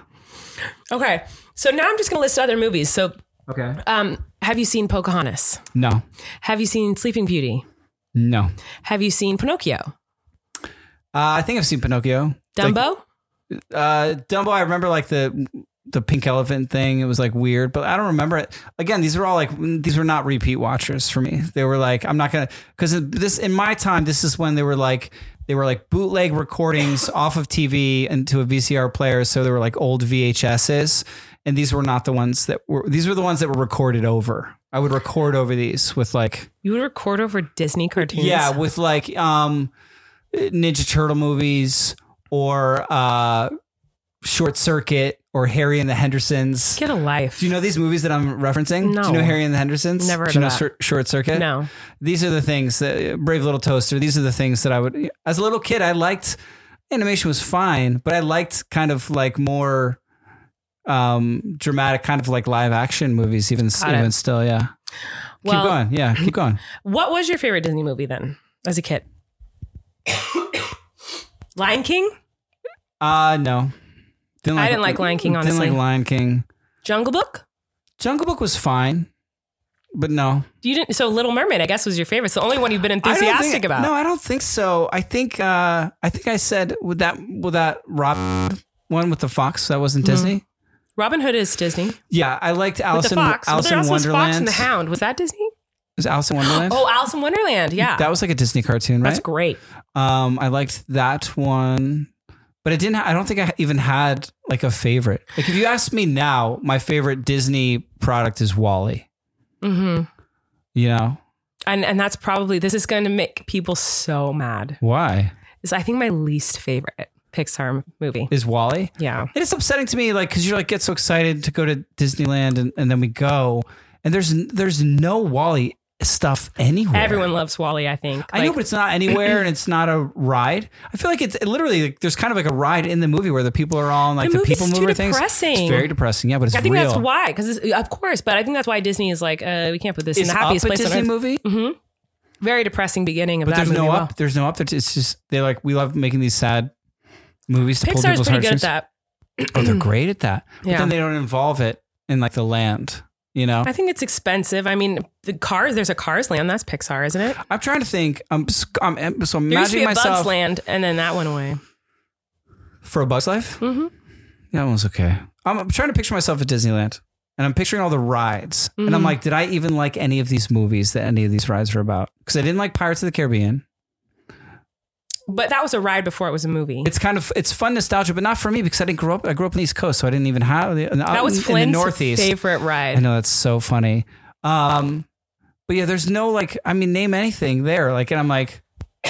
S4: Okay, so now I'm just going to list other movies. So,
S5: Okay.
S4: um, have you seen Pocahontas?
S5: No.
S4: Have you seen Sleeping Beauty?
S5: No.
S4: Have you seen Pinocchio?
S5: Uh, I think I've seen Pinocchio.
S4: Dumbo?
S5: Like, uh, Dumbo. I remember like the the pink elephant thing. It was like weird, but I don't remember it. Again, these were all like these were not repeat watchers for me. They were like I'm not gonna because this in my time. This is when they were like they were like bootleg recordings off of T V into a V C R player. So they were like old V H S's, and these were not the ones that were. These were the ones that were recorded over. I would record over these with like
S4: You would record over Disney cartoons?
S5: yeah, with like um, Ninja Turtle movies or uh, Short Circuit or Harry and the Hendersons.
S4: Get a life.
S5: Do you know these movies that I'm referencing?
S4: No.
S5: Do you know Harry and the Hendersons?
S4: Never heard
S5: Do you know
S4: of that.
S5: Short- Short Circuit?
S4: No.
S5: These are the things that Brave Little Toaster. These are the things that I would. As a little kid, I liked animation was fine, but I liked kind of like more um, dramatic, kind of like live action movies. Even
S4: Got
S5: even
S4: it.
S5: still, yeah.
S4: Well-
S5: keep going. Yeah, keep going.
S4: What was your favorite Disney movie then, as a kid? Lion King?
S5: Uh, no. Didn't
S4: I didn't like Lion King, honestly.
S5: Didn't like Lion King.
S4: Jungle Book?
S5: Jungle Book was fine, but no.
S4: You didn't. So Little Mermaid, I guess, was your favorite. It's the only one you've been
S5: I don't
S4: enthusiastic
S5: think-
S4: about.
S5: No, I don't think so. I think uh, I think I said with that with that Rob one with the fox that wasn't Disney.
S4: Robin Hood is Disney.
S5: Yeah, I liked Alice
S4: With
S5: in
S4: the fox.
S5: Alice
S4: well, there
S5: in
S4: also was
S5: Wonderland.
S4: Fox and the Hound. Was that Disney?
S5: Was Alice in Wonderland?
S4: Oh, Alice in Wonderland. Yeah.
S5: That was like a Disney cartoon, right?
S4: That's great.
S5: Um, I liked that one, but it didn't. I don't think I even had like a favorite. Like if you ask me now, my favorite Disney product is WALL-E.
S4: Mm-hmm.
S5: You know
S4: And and that's probably, this is going to make people so mad.
S5: why?
S4: It's, I think, my least favorite Pixar movie.
S5: Is WALL-E?
S4: Yeah.
S5: And it's upsetting to me, like, because you're like get so excited to go to Disneyland, and, and then we go, and there's there's no WALL-E stuff anywhere.
S4: Everyone loves WALL-E, I think.
S5: I know,
S4: Like,
S5: but it's not anywhere, and it's not a ride. I feel like it's it literally like, there's kind of like a ride in the movie where the people are on like
S4: The
S5: the,
S4: movie's
S5: people
S4: too
S5: mover things.
S4: depressing.
S5: It's very depressing. Yeah, but it's
S4: I think
S5: real.
S4: that's why, because of course, but I think that's why Disney is like, uh, we can't put this
S5: Is
S4: in the happiest
S5: Up a
S4: place
S5: Disney
S4: on earth.
S5: movie?
S4: Mm-hmm. Very depressing beginning of
S5: But
S4: that
S5: there's
S4: movie.
S5: no
S4: well.
S5: up. There's no up. It's just they're like we love making these sad movies to pull
S4: Pixar's
S5: people's
S4: pretty good at
S5: heartstrings.
S4: that.
S5: Oh, they're great at that. But
S4: Yeah.
S5: then they don't involve it in like the land. You know,
S4: I think it's expensive. I mean, the Cars, there's a Cars Land. That's Pixar, isn't it?
S5: I'm trying to think. I'm, I'm, I'm so
S4: There used to be
S5: imagining
S4: a
S5: myself
S4: Bugs Land, and then that went away.
S5: for A Bug's Life.
S4: Mm-hmm.
S5: Yeah, that one's okay. I'm, I'm trying to picture myself at Disneyland, and I'm picturing all the rides, and I'm
S4: Mhm.
S5: like, did I even like any of these movies that any of these rides are about? Because I didn't like Pirates of the Caribbean.
S4: But that was a ride before it was a movie.
S5: It's kind of it's fun nostalgia, but not for me because I didn't grow up. I grew up on the East Coast, so I didn't even have the.
S4: that was
S5: in,
S4: Flynn's
S5: in the Northeast.
S4: favorite
S5: I
S4: ride.
S5: know that's so funny. Um, but yeah, there's no like. I mean, name anything there. Like, and I'm like,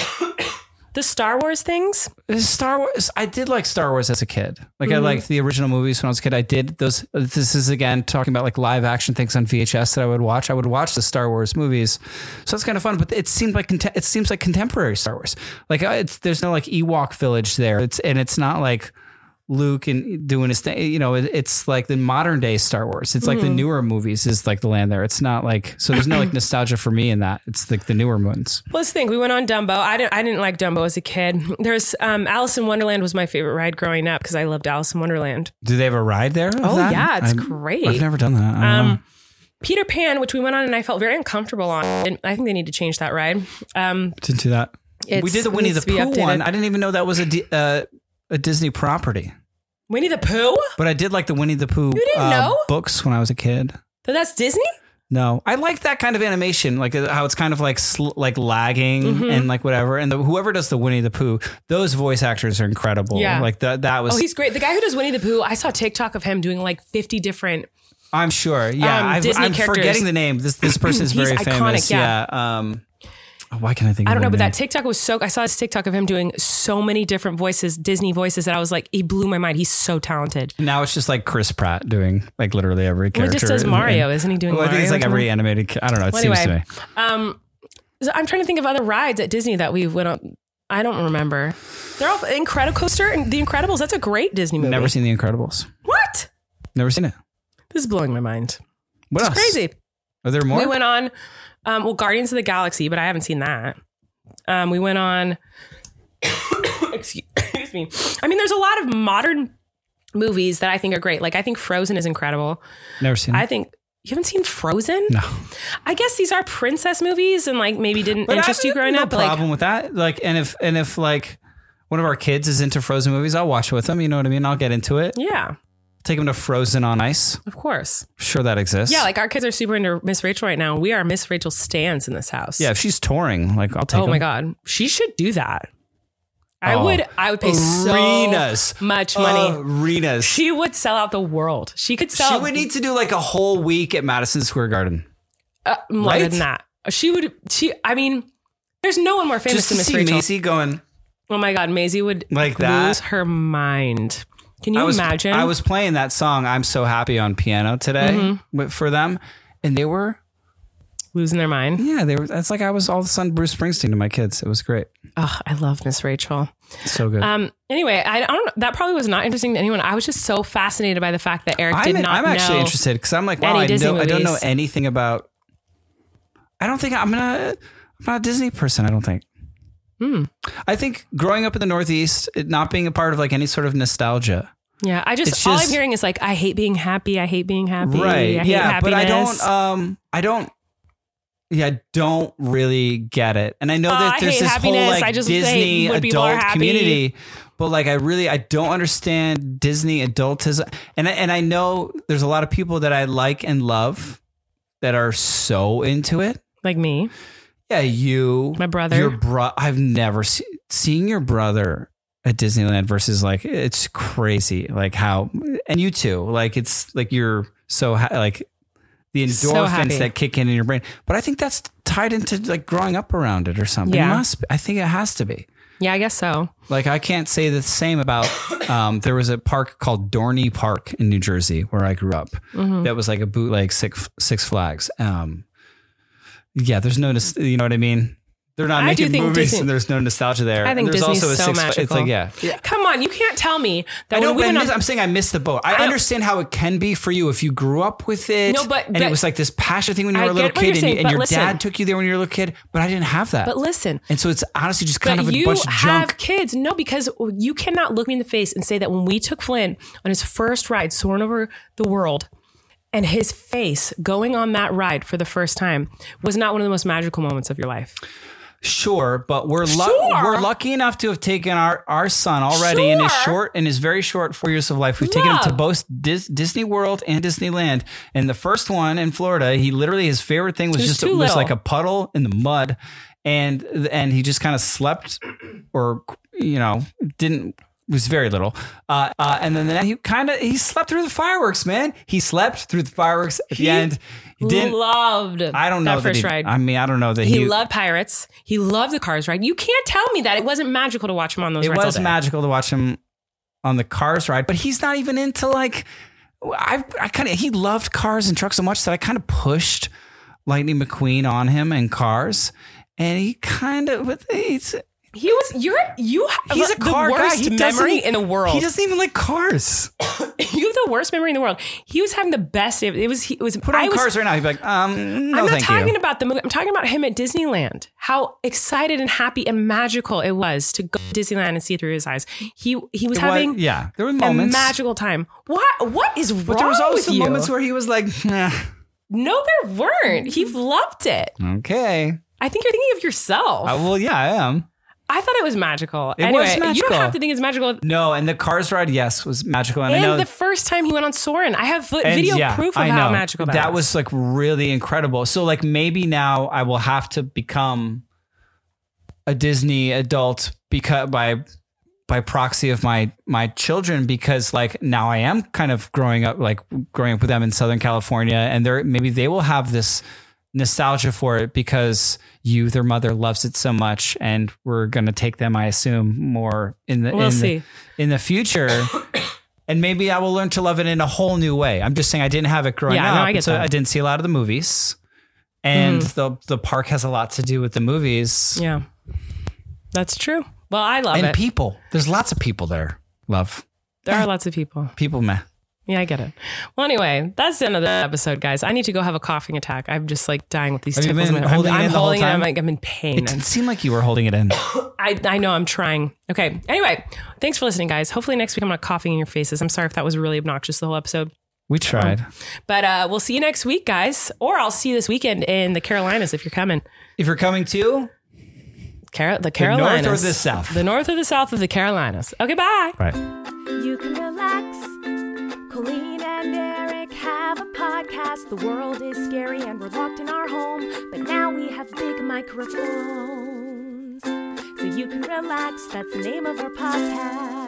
S4: The Star Wars things.
S5: Is Star Wars. I did like Star Wars as a kid. Like I
S4: Mhm.
S5: liked the original movies when I was a kid. I did those. This is again talking about like live action things on V H S that I would watch. I would watch the Star Wars movies, so it's kind of fun. But it seemed like contem- it seems like contemporary Star Wars. Like uh, it's there's no like Ewok village there. It's and it's not like Luke and doing his thing. You know, it, it's like the modern day Star Wars. It's like the newer movies is like the land there. It's not like so. There's no like nostalgia for me in that. It's like the newer ones.
S4: Well, let's think. We went on Dumbo. I didn't. I didn't like Dumbo as a kid. There's um, Alice in Wonderland was my favorite ride growing up because I loved Alice in Wonderland.
S5: Do they have a ride there? of
S4: Oh
S5: that?
S4: yeah, it's
S5: I'm-
S4: great.
S5: I've never done that. I don't know.
S4: Um, Peter Pan, which we went on and I felt very uncomfortable on. And I think they need to change that ride. Um,
S5: Didn't do that.
S4: it's-
S5: We did the Winnie
S4: needs
S5: the
S4: to be
S5: Pooh
S4: updated.
S5: one. I didn't even know that was a D- uh, a Disney property.
S4: Winnie the Pooh?
S5: But I did like the Winnie the Pooh
S4: You didn't
S5: uh,
S4: know?
S5: books when I was a kid.
S4: But that's Disney?
S5: No, I like that kind of animation, like uh, how it's kind of like sl- like lagging
S4: Mm-hmm.
S5: and like whatever. And the, whoever does the Winnie the Pooh, those voice actors are incredible.
S4: Yeah.
S5: like that. That was.
S4: Oh, he's great. The guy who does Winnie the Pooh, I saw TikTok of him doing like fifty different.
S5: I'm sure. Yeah,
S4: um,
S5: I've,
S4: Disney
S5: I'm
S4: characters.
S5: forgetting the name. This this person is
S4: He's
S5: very
S4: iconic,
S5: famous.
S4: yeah.
S5: Um, oh, why can't I think?
S4: I
S5: of
S4: don't know,
S5: her
S4: but
S5: name?
S4: that TikTok was so. I saw his TikTok of him doing so many different voices, Disney voices, that I was like, he blew my mind. He's so talented.
S5: Now it's just like Chris Pratt doing like literally every
S4: Well,
S5: character.
S4: he just does
S5: And-
S4: Mario,
S5: and-
S4: isn't he doing
S5: Well, I
S4: Mario?
S5: think it's like
S4: or
S5: every
S4: something?
S5: animated. ca- I don't know. It
S4: Well,
S5: seems
S4: anyway,
S5: to me.
S4: um, so I'm trying to think of other rides at Disney that we went on. I don't remember. They're all Incredicoaster and The Incredibles. That's a great Disney movie.
S5: Never seen The Incredibles.
S4: What?
S5: Never seen it.
S4: This is blowing my mind.
S5: What
S4: It's
S5: else?
S4: crazy.
S5: Are there more?
S4: We went on, um, well, Guardians of the Galaxy, but I haven't seen that. Um, we went on, excuse, excuse me. I mean, there's a lot of modern movies that I think are great. Like, I think Frozen is incredible.
S5: Never seen it.
S4: I think, you haven't seen Frozen?
S5: No.
S4: I guess these are princess movies and like maybe didn't interest
S5: I
S4: you growing
S5: no
S4: up. But like,
S5: problem with that. Like, and if and if like one of our kids is into Frozen movies, I'll watch it with them. You know what I mean? I'll get into it.
S4: yeah,
S5: Take them to Frozen on Ice.
S4: of course.
S5: Sure, that exists.
S4: Yeah, like our kids are super into Miss Rachel right now. We are Miss Rachel stans in this house.
S5: yeah. If she's touring, like I'll take.
S4: Oh my
S5: them.
S4: God. She should do that. I
S5: Oh.
S4: would, I would pay
S5: Arenas.
S4: so much money.
S5: Arenas.
S4: She would sell out the world. She could sell
S5: She would need to do like a whole week at Madison Square Garden.
S4: uh, more
S5: right?
S4: than that. She would, she, I mean, there's no one more famous
S5: Just
S4: than
S5: to
S4: Miss
S5: see
S4: Rachel.
S5: Maisie going
S4: Oh my God. Maisie would
S5: like that.
S4: lose her mind. Can you
S5: I was,
S4: imagine?
S5: I was playing that song "I'm So Happy" on piano today
S4: Mm-hmm.
S5: with- for them, and they were
S4: losing their mind.
S5: yeah, they were. It's like I was all of a sudden Bruce Springsteen to my kids. It was great.
S4: Oh, I love Miss Rachel.
S5: So good.
S4: Um. Anyway, I, I don't know. That probably was not interesting to anyone. I was just so fascinated by the fact that Eric did
S5: I'm,
S4: not
S5: I'm actually
S4: know.
S5: interested because I'm like, wow,
S4: any
S5: I,
S4: Disney
S5: know, I don't know
S4: movies.
S5: anything about. I don't think I'm gonna. I'm not a Disney person. I don't think.
S4: Mm.
S5: I think growing up in the Northeast, it not being a part of like any sort of nostalgia.
S4: Yeah, I just,
S5: It's
S4: all I'm
S5: just-
S4: hearing is like, I hate being happy. I hate being happy.
S5: Right.
S4: I hate
S5: Yeah. But I
S4: happiness.
S5: don't, um, I don't, yeah, I don't really get it. And I know
S4: Oh,
S5: that
S4: I
S5: there's
S4: hate
S5: this
S4: happiness.
S5: whole like
S4: I just
S5: Disney
S4: hate when people are
S5: adult
S4: happy.
S5: community. But like, I really, I don't understand Disney adultism. And I, and I know there's a lot of people that I like and love that are so into it.
S4: Like me.
S5: Yeah. You,
S4: My brother.
S5: your bro. I've never seen, seeing your brother at Disneyland versus like, it's crazy. Like how, and you too, like, it's like, you're so ha- like the
S4: So
S5: endorphins
S4: happy.
S5: that kick in in your brain. But I think that's tied into like growing up around it or something.
S4: Yeah.
S5: It must be. I think it has to be.
S4: Yeah, I guess so.
S5: Like I can't say the same about, um, there was a park called Dorney Park in New Jersey where I grew up.
S4: Mm-hmm.
S5: That was like a bootleg Six, Six Flags. Um, yeah, there's no, nos- you know what I mean? They're not
S4: I do
S5: making
S4: think
S5: movies
S4: Disney-
S5: and there's no nostalgia there.
S4: I think
S5: and there's
S4: Disney's
S5: also a
S4: so
S5: Six Flags. It's
S4: magical.
S5: like, yeah. yeah.
S4: Come on, you can't tell me that
S5: I know,
S4: when we
S5: but I
S4: went
S5: miss,
S4: on,
S5: I'm saying I missed the boat. I,
S4: I know.
S5: understand how it can be for you if you grew up with it.
S4: No, but-
S5: and
S4: but-
S5: it was like this passion thing when you
S4: I
S5: were a little
S4: get what you're
S5: kid, and,
S4: saying,
S5: and
S4: but
S5: your
S4: listen.
S5: dad took you there when you were a little kid. But I didn't have that.
S4: but listen,
S5: and so it's honestly just kind
S4: but
S5: of a
S4: you
S5: bunch of
S4: have
S5: junk.
S4: kids. No, because you cannot look me in the face and say that when we took Flint on his first ride, soaring over the world, and his face going on that ride for the first time was not one of the most magical moments of your life.
S5: Sure, but we're lu-
S4: Sure.
S5: we're lucky enough to have taken our, our son already in his
S4: Sure.
S5: short in his very short four years of life. We've taken him to
S4: Love.
S5: both Dis- Disney World and Disneyland. And the first one in Florida, he literally his favorite thing was
S4: He was
S5: just
S4: too
S5: it was
S4: little.
S5: like a puddle in the mud, and and he just kind of slept, or you know didn't. Was very little, uh, uh, and then, then he kind of he slept through the fireworks. Man, he slept through the fireworks at the
S4: He
S5: end. He didn't.
S4: Loved
S5: I don't know
S4: that
S5: that
S4: first
S5: he,
S4: ride.
S5: I mean, I don't know that
S4: he,
S5: he.
S4: loved Pirates. He loved the Cars ride. You can't tell me that it wasn't magical to watch him on those
S5: It
S4: rides.
S5: was
S4: all day.
S5: magical to watch him on the Cars ride, but he's not even into like. I I kind of he loved cars and trucks so much that I kind of pushed Lightning McQueen on him and Cars, and he kind of with it's.
S4: He was you're you have
S5: He's a
S4: the
S5: car guy.
S4: worst
S5: He doesn't
S4: memory
S5: e-
S4: in the world.
S5: He doesn't even like cars.
S4: You have the worst memory in the world. He was having the best. It was. He it was.
S5: Put on
S4: I was,
S5: Cars right now. He'd be like, um, no,
S4: I'm not
S5: thank
S4: talking
S5: you.
S4: about the movie. I'm talking about him at Disneyland. How excited and happy and magical it was to go to Disneyland and see it through his eyes. He he was
S5: It was-
S4: having
S5: yeah, there were
S4: a
S5: moments,
S4: magical time. What what is wrong
S5: but there was
S4: with
S5: also
S4: you?
S5: moments where he was like, nah,
S4: No, there weren't. He loved it.
S5: okay,
S4: I think you're thinking of yourself.
S5: uh, well, yeah, I am.
S4: I thought it was magical.
S5: It
S4: anyway,
S5: was
S4: You
S5: magical.
S4: don't have to think it's magical.
S5: No, and the Cars ride, yes, was magical, and, I know
S4: And the first time he went on Soarin', I have vo-
S5: And
S4: video
S5: yeah,
S4: proof of
S5: I
S4: how
S5: know.
S4: magical that,
S5: that
S4: was.
S5: was like really incredible. So like maybe now I will have to become a Disney adult because by by proxy of my my children, because like now I am kind of growing up like growing up with them in Southern California, and they're maybe they will have this nostalgia for it because you their mother loves it so much, and we're gonna take them, I assume, more in the
S4: We'll
S5: in
S4: see.
S5: the, in the future. And maybe I will learn to love it in a whole new way. I'm just saying I didn't have it growing
S4: Yeah,
S5: up.
S4: no, I get
S5: so
S4: that.
S5: I didn't see a lot of the movies. And
S4: Mm.
S5: the the park has a lot to do with the movies.
S4: Yeah, that's true. Well, I love
S5: And
S4: it.
S5: people. There's lots of people there. Love.
S4: There are lots of people.
S5: People meh.
S4: Yeah, I get it. Well, anyway, that's the end of the episode, guys. I need to go have a coughing attack. I'm just like dying with these
S5: Have you
S4: tickles.
S5: been
S4: in my-
S5: holding
S4: I'm,
S5: it
S4: I'm
S5: in the whole
S4: holding it. I'm
S5: time?
S4: like I'm in pain.
S5: It didn't seem like you were holding it in.
S4: I, I know I'm trying. Okay. Anyway, thanks for listening, guys. Hopefully next week I'm not coughing in your faces. I'm sorry if that was really obnoxious the whole episode.
S5: We tried.
S4: But uh, we'll see you next week, guys. Or I'll see you this weekend in the Carolinas if you're coming.
S5: If you're coming to,
S4: Car- the Carolinas.
S5: north or the south?
S4: The north or the south of the Carolinas. Okay, bye.
S5: right.
S3: You can relax. Colleen and Eric have a podcast. The world is scary and we're locked in our home. But now we have big microphones. So you can relax. That's the name of our podcast.